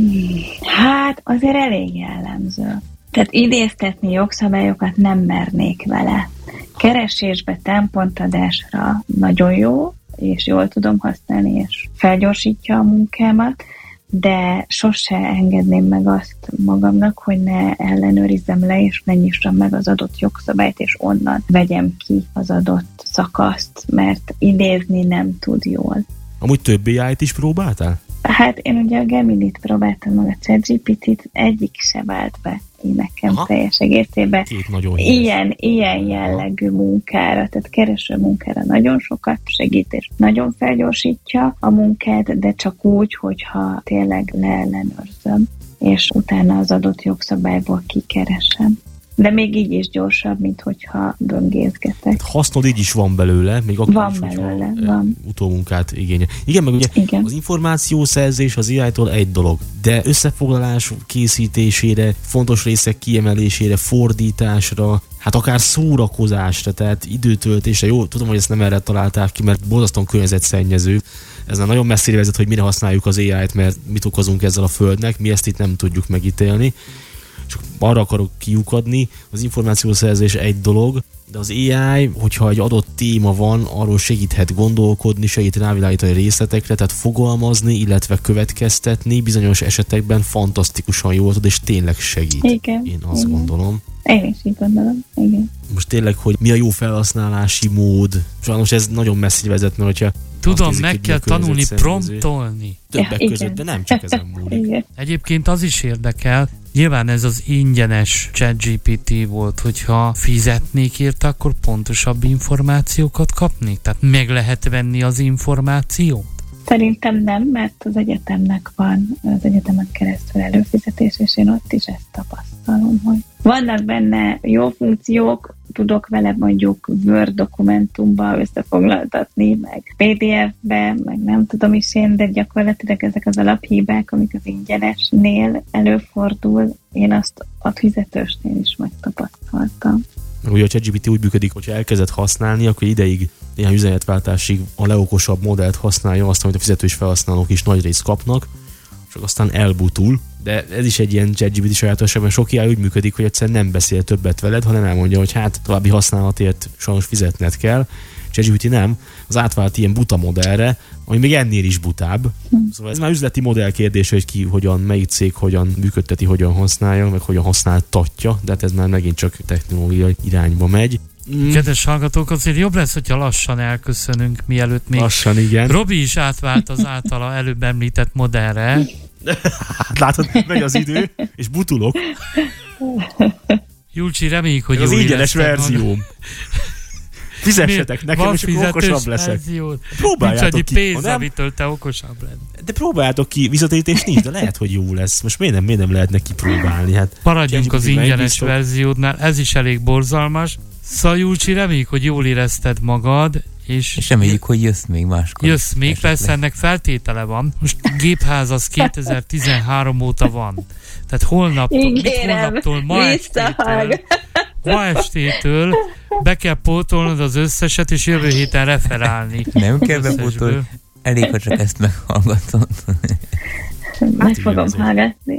Hát azért elég jellemző. Tehát idéztetni jogszabályokat nem mernék vele. Keresésbe, támpontadásra nagyon jó, és jól tudom használni, és felgyorsítja a munkámat, de sose engedném meg azt magamnak, hogy ne ellenőrizzem le, és ne nyissam meg az adott jogszabályt, és onnan vegyem ki az adott szakaszt, mert idézni nem tud jól. Amúgy több á i-t is próbáltál? Hát én ugye a Gemini-t próbáltam, meg a ChatGPT-t, egyik se vált be nekem Aha. teljes egészében. Ilyen, ilyen jellegű munkára, tehát kereső munkára nagyon sokat segít, és nagyon felgyorsítja a munkát, de csak úgy, hogyha tényleg leellenőrzöm, és utána az adott jogszabályból kikeresem. De még így is gyorsabb, mint hogyha böngészgetek. Hasznod így is van belőle, még akkor van is, belőle, van. Utómunkát igényel. Igen, meg ugye Igen. az információszerzés az á i-tól egy dolog, de összefoglalás készítésére, fontos részek kiemelésére, fordításra, hát akár szórakozásra, tehát időtöltésre. Jó, tudom, hogy ezt nem erre találták ki, mert borzasztóan környezetszennyező. Ez nagyon messzire vezet, hogy mire használjuk az á i-t, mert mit okozunk ezzel a Földnek, mi ezt itt nem tudjuk megítélni. Csak arra akarok kiukadni, az információszerzés egy dolog, de az á i, hogyha egy adott téma van, arról segíthet gondolkodni, segít rávilágítani részletekre, tehát fogalmazni, illetve következtetni, bizonyos esetekben fantasztikusan jól tud, és tényleg segít. Igen, Én azt igen. gondolom. Én is így gondolom, igen. Most tényleg, hogy mi a jó felhasználási mód, sajnos ez nagyon messzire vezet, mert hogyha tudom, nézik, meg kell tanulni promptolni. Többek ja, között, de nem csak ezen múlik. Igen. Egyébként az is érdekel, nyilván ez az ingyenes ChatGPT volt, hogyha fizetnék érte, akkor pontosabb információkat kapni? Tehát meg lehet venni az információt? Szerintem nem, mert az egyetemnek van, az egyetemen keresztül előfizetés, és én ott is ezt tapasztalom, hogy vannak benne jó funkciók, tudok vele mondjuk Word dokumentumba összefoglaltatni, meg pé dé ef-be, meg nem tudom is én, de gyakorlatilag ezek az alaphibák, amik az ingyenesnél előfordul, én azt a fizetősnél is megtapasztaltam. Ugye a ChatGPT úgy működik, hogyha elkezdett használni, akkor ideig, néhány üzenetváltásig a leokosabb modellt használja, azt, amit a fizetős felhasználók is nagy részt kapnak, és csak aztán elbutul. De ez is egy ilyen ChatGPT sajátosság, mert sok ilyen úgy működik, hogy egyszerűen nem beszél többet veled, hanem elmondja, hogy hát további használatért sajnos fizetned kell. ChatGPT nem, az átvált ilyen buta modellre, ami még ennél is butább. Szóval ez már üzleti modell kérdés, hogy ki hogyan, melyik cég hogyan működteti, hogyan használja, meg hogyan használtatja, de hát ez már megint csak technológiai irányba megy. Mm. Kedves hallgatók, azért jobb lesz, hogyha lassan elköszönünk, mielőtt még lassan, igen. Robi is átvált az általa előbb említett modellre. Hát látod, megy az idő, és butulok. Julcsi, reméljük, hogy ez jó az ingyenes verzióm. Fizessetek nekem, és akkor okosabb leszek. Próbáljátok ki. Pénz, amitől te okosabb lenn. De próbáljátok ki, visszatérítés nincs, de lehet, hogy jó lesz. Most miért nem, miért nem lehetne kipróbálni? Hát, maradjunk az ingyenes verziódnál, ez is elég borzalmas. Szóval Julcsi, reméljük, hogy jól érezted magad, és, és reméljük, hogy jössz még máskor. Jössz még, esetleg. Persze ennek feltétele van. Most gépház az kétezer-tizenhárom óta van. Tehát holnaptól, mit holnaptól, ma estétől, ma estétől be kell pótolnod az összeset, és jövő héten referálni. Nem kell bepótolni, elég, ha csak ezt meghallgatod. Meg hát fogom hallgatni.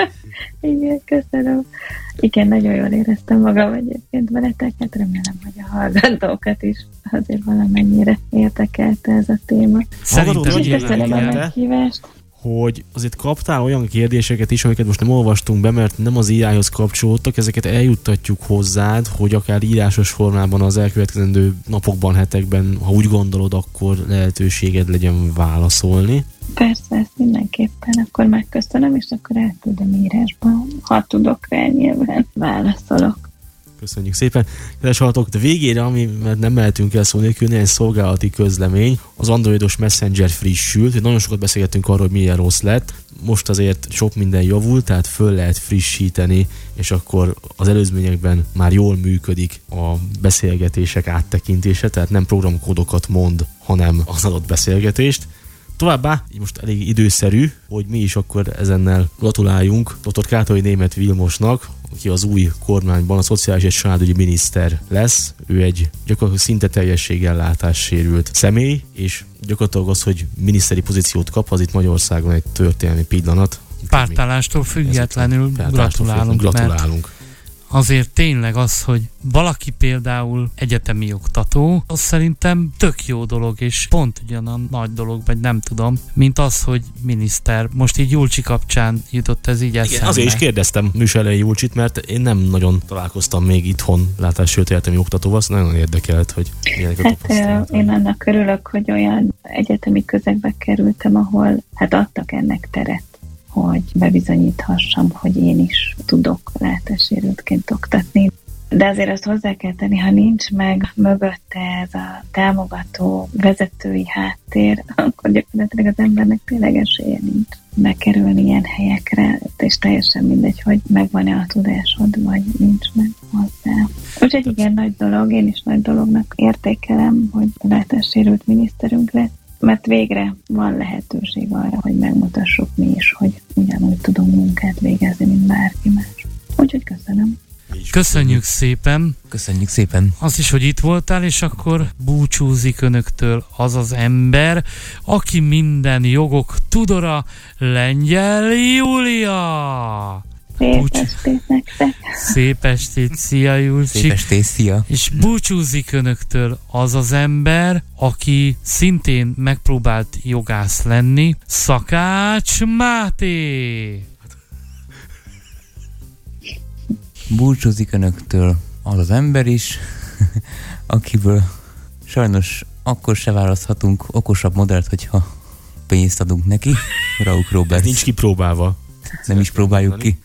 Igen, köszönöm. Igen, nagyon jól éreztem magam egyébként veletek, hát remélem, hogy a hallgatókat is azért valamennyire érdekelte ez a téma. Szerintem, hogy köszönöm a meghívást. Hogy azért kaptál olyan kérdéseket is, amiket most nem olvastunk be, mert nem az á i-hoz kapcsolódtak, ezeket eljuttatjuk hozzád, hogy akár írásos formában az elkövetkezendő napokban, hetekben, ha úgy gondolod, akkor lehetőséged legyen válaszolni. Persze, ezt mindenképpen, akkor megköszönöm, és akkor elküldöm írásban, ha tudok rá, nyilván válaszolok. Köszönjük szépen. Kedves hallgatók, de végére, ami mert nem mehetünk el szó nélkül, néhány szolgálati közlemény. Az androidos Messenger frissült. Nagyon sokat beszélgettünk arról, hogy milyen rossz lett. Most azért sok minden javult, tehát föl lehet frissíteni, és akkor az előzményekben már jól működik a beszélgetések áttekintése, tehát nem programkódokat mond, hanem az adott beszélgetést. Továbbá, most elég időszerű, hogy mi is akkor ezennel gratuláljunk dr. Kátai Németh Vilmosnak, aki az új kormányban a szociális és családügyi miniszter lesz. Ő egy gyakorlatilag szinte teljességgel látássérült személy, és gyakorlatilag az, hogy miniszteri pozíciót kap, az itt Magyarországon egy történelmi pillanat. Pártállástól függetlenül gratulálunk. Gratulálunk. Azért tényleg az, hogy valaki például egyetemi oktató, az szerintem tök jó dolog, és pont ugyanan nagy dolog, vagy nem tudom, mint az, hogy miniszter. Most így Julcsi kapcsán jutott ez így eszembe. Azért is kérdeztem műsor elején Julcsit, mert én nem nagyon találkoztam még itthon látássérült egyetemi oktatóval, szóval nagyon érdekelt, hogy milyenek a hát, tapasztalatok. Én annak örülök, hogy olyan egyetemi közegbe kerültem, ahol hát adtak ennek teret, hogy bebizonyíthassam, hogy én is tudok látássérültként oktatni. De azért azt hozzá kell tenni, ha nincs meg mögötte ez a támogató vezetői háttér, akkor gyakorlatilag az embernek tényleg esélye nincs bekerülni ilyen helyekre, és teljesen mindegy, hogy megvan-e a tudásod, vagy nincs meg hozzá. Úgyhogy igen, nagy dolog, én is nagy dolognak értékelem, hogy látássérült miniszterünk lett, mert végre van lehetőség arra, hogy megmutassuk mi is, hogy ugyanúgy tudunk munkát végezni, mint bárki más. Úgyhogy köszönöm. Köszönjük szépen. Köszönjük szépen. Az is, hogy itt voltál, és akkor búcsúzik önöktől az az ember, aki minden jogok tudora, Lengyel Júlia. Szép Búcs... estét nektek. Szép estét, szia Julcsik. Szép estét, szia. És búcsúzik önöktől az az ember, aki szintén megpróbált jogász lenni, Szakács Máté. Búcsúzik önöktől az az ember is, akiből sajnos akkor se választhatunk okosabb modellt, hogyha pénzt adunk neki. Rauk Robert. Nincs kipróbálva. Nem is próbáljuk ki.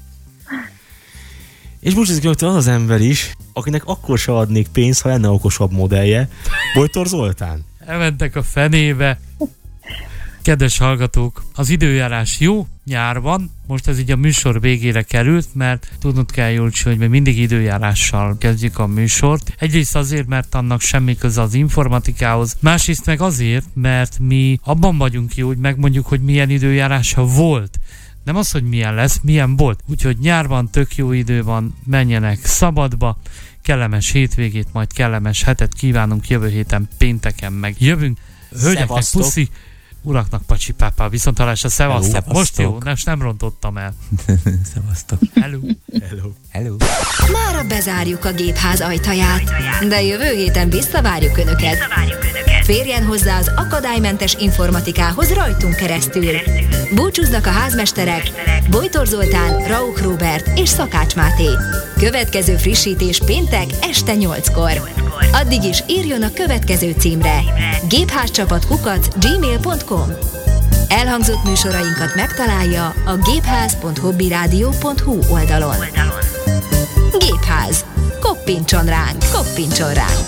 És búcsúzik önöktől az az ember is, akinek akkor se adnék pénzt, ha lenne okosabb modellje. Bojtor Zoltán. Elmentek a fenébe. Kedves hallgatók, az időjárás jó, nyár van, most ez így a műsor végére került, mert tudnod kell, Julcsi, hogy mi mindig időjárással kezdjük a műsort. Egyrészt azért, mert annak semmi köze az informatikához, másrészt meg azért, mert mi abban vagyunk jó, hogy megmondjuk, hogy milyen időjárása volt. Nem az, hogy milyen lesz, milyen volt. Úgyhogy nyárban tök jó idő van, menjenek szabadba, kellemes hétvégét, majd kellemes hetet kívánunk, jövő héten pénteken meg jövünk. Hölgyeknek puszi, uraknak pacsipápá, viszontalásra, szevasztok. Most jó, most nem rontottam el. Szevasztok. Hello. Hello. Hello. Mára bezárjuk a gépház ajtaját, de jövő héten visszavárjuk Önöket. Férjen hozzá az akadálymentes informatikához rajtunk keresztül. Búcsúznak a házmesterek Bojtor Zoltán, Rauch Róbert és Szakács Máté. Következő frissítés péntek este nyolckor. Addig is írjon a következő címre: gépházcsapat kukac gmail pont com. Elhangzott műsorainkat megtalálja a gépház pont hobbyradio pont hu oldalon. Gépház. Koppintson ránk, koppintson ránk.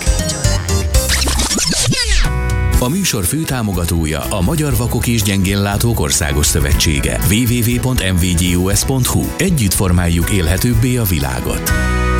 A műsor főtámogatója a Magyar Vakok és Gyengénlátók Országos Szövetsége. double-u double-u double-u pont em vé gé u es pont hu. Együtt formáljuk élhetőbbé a világot.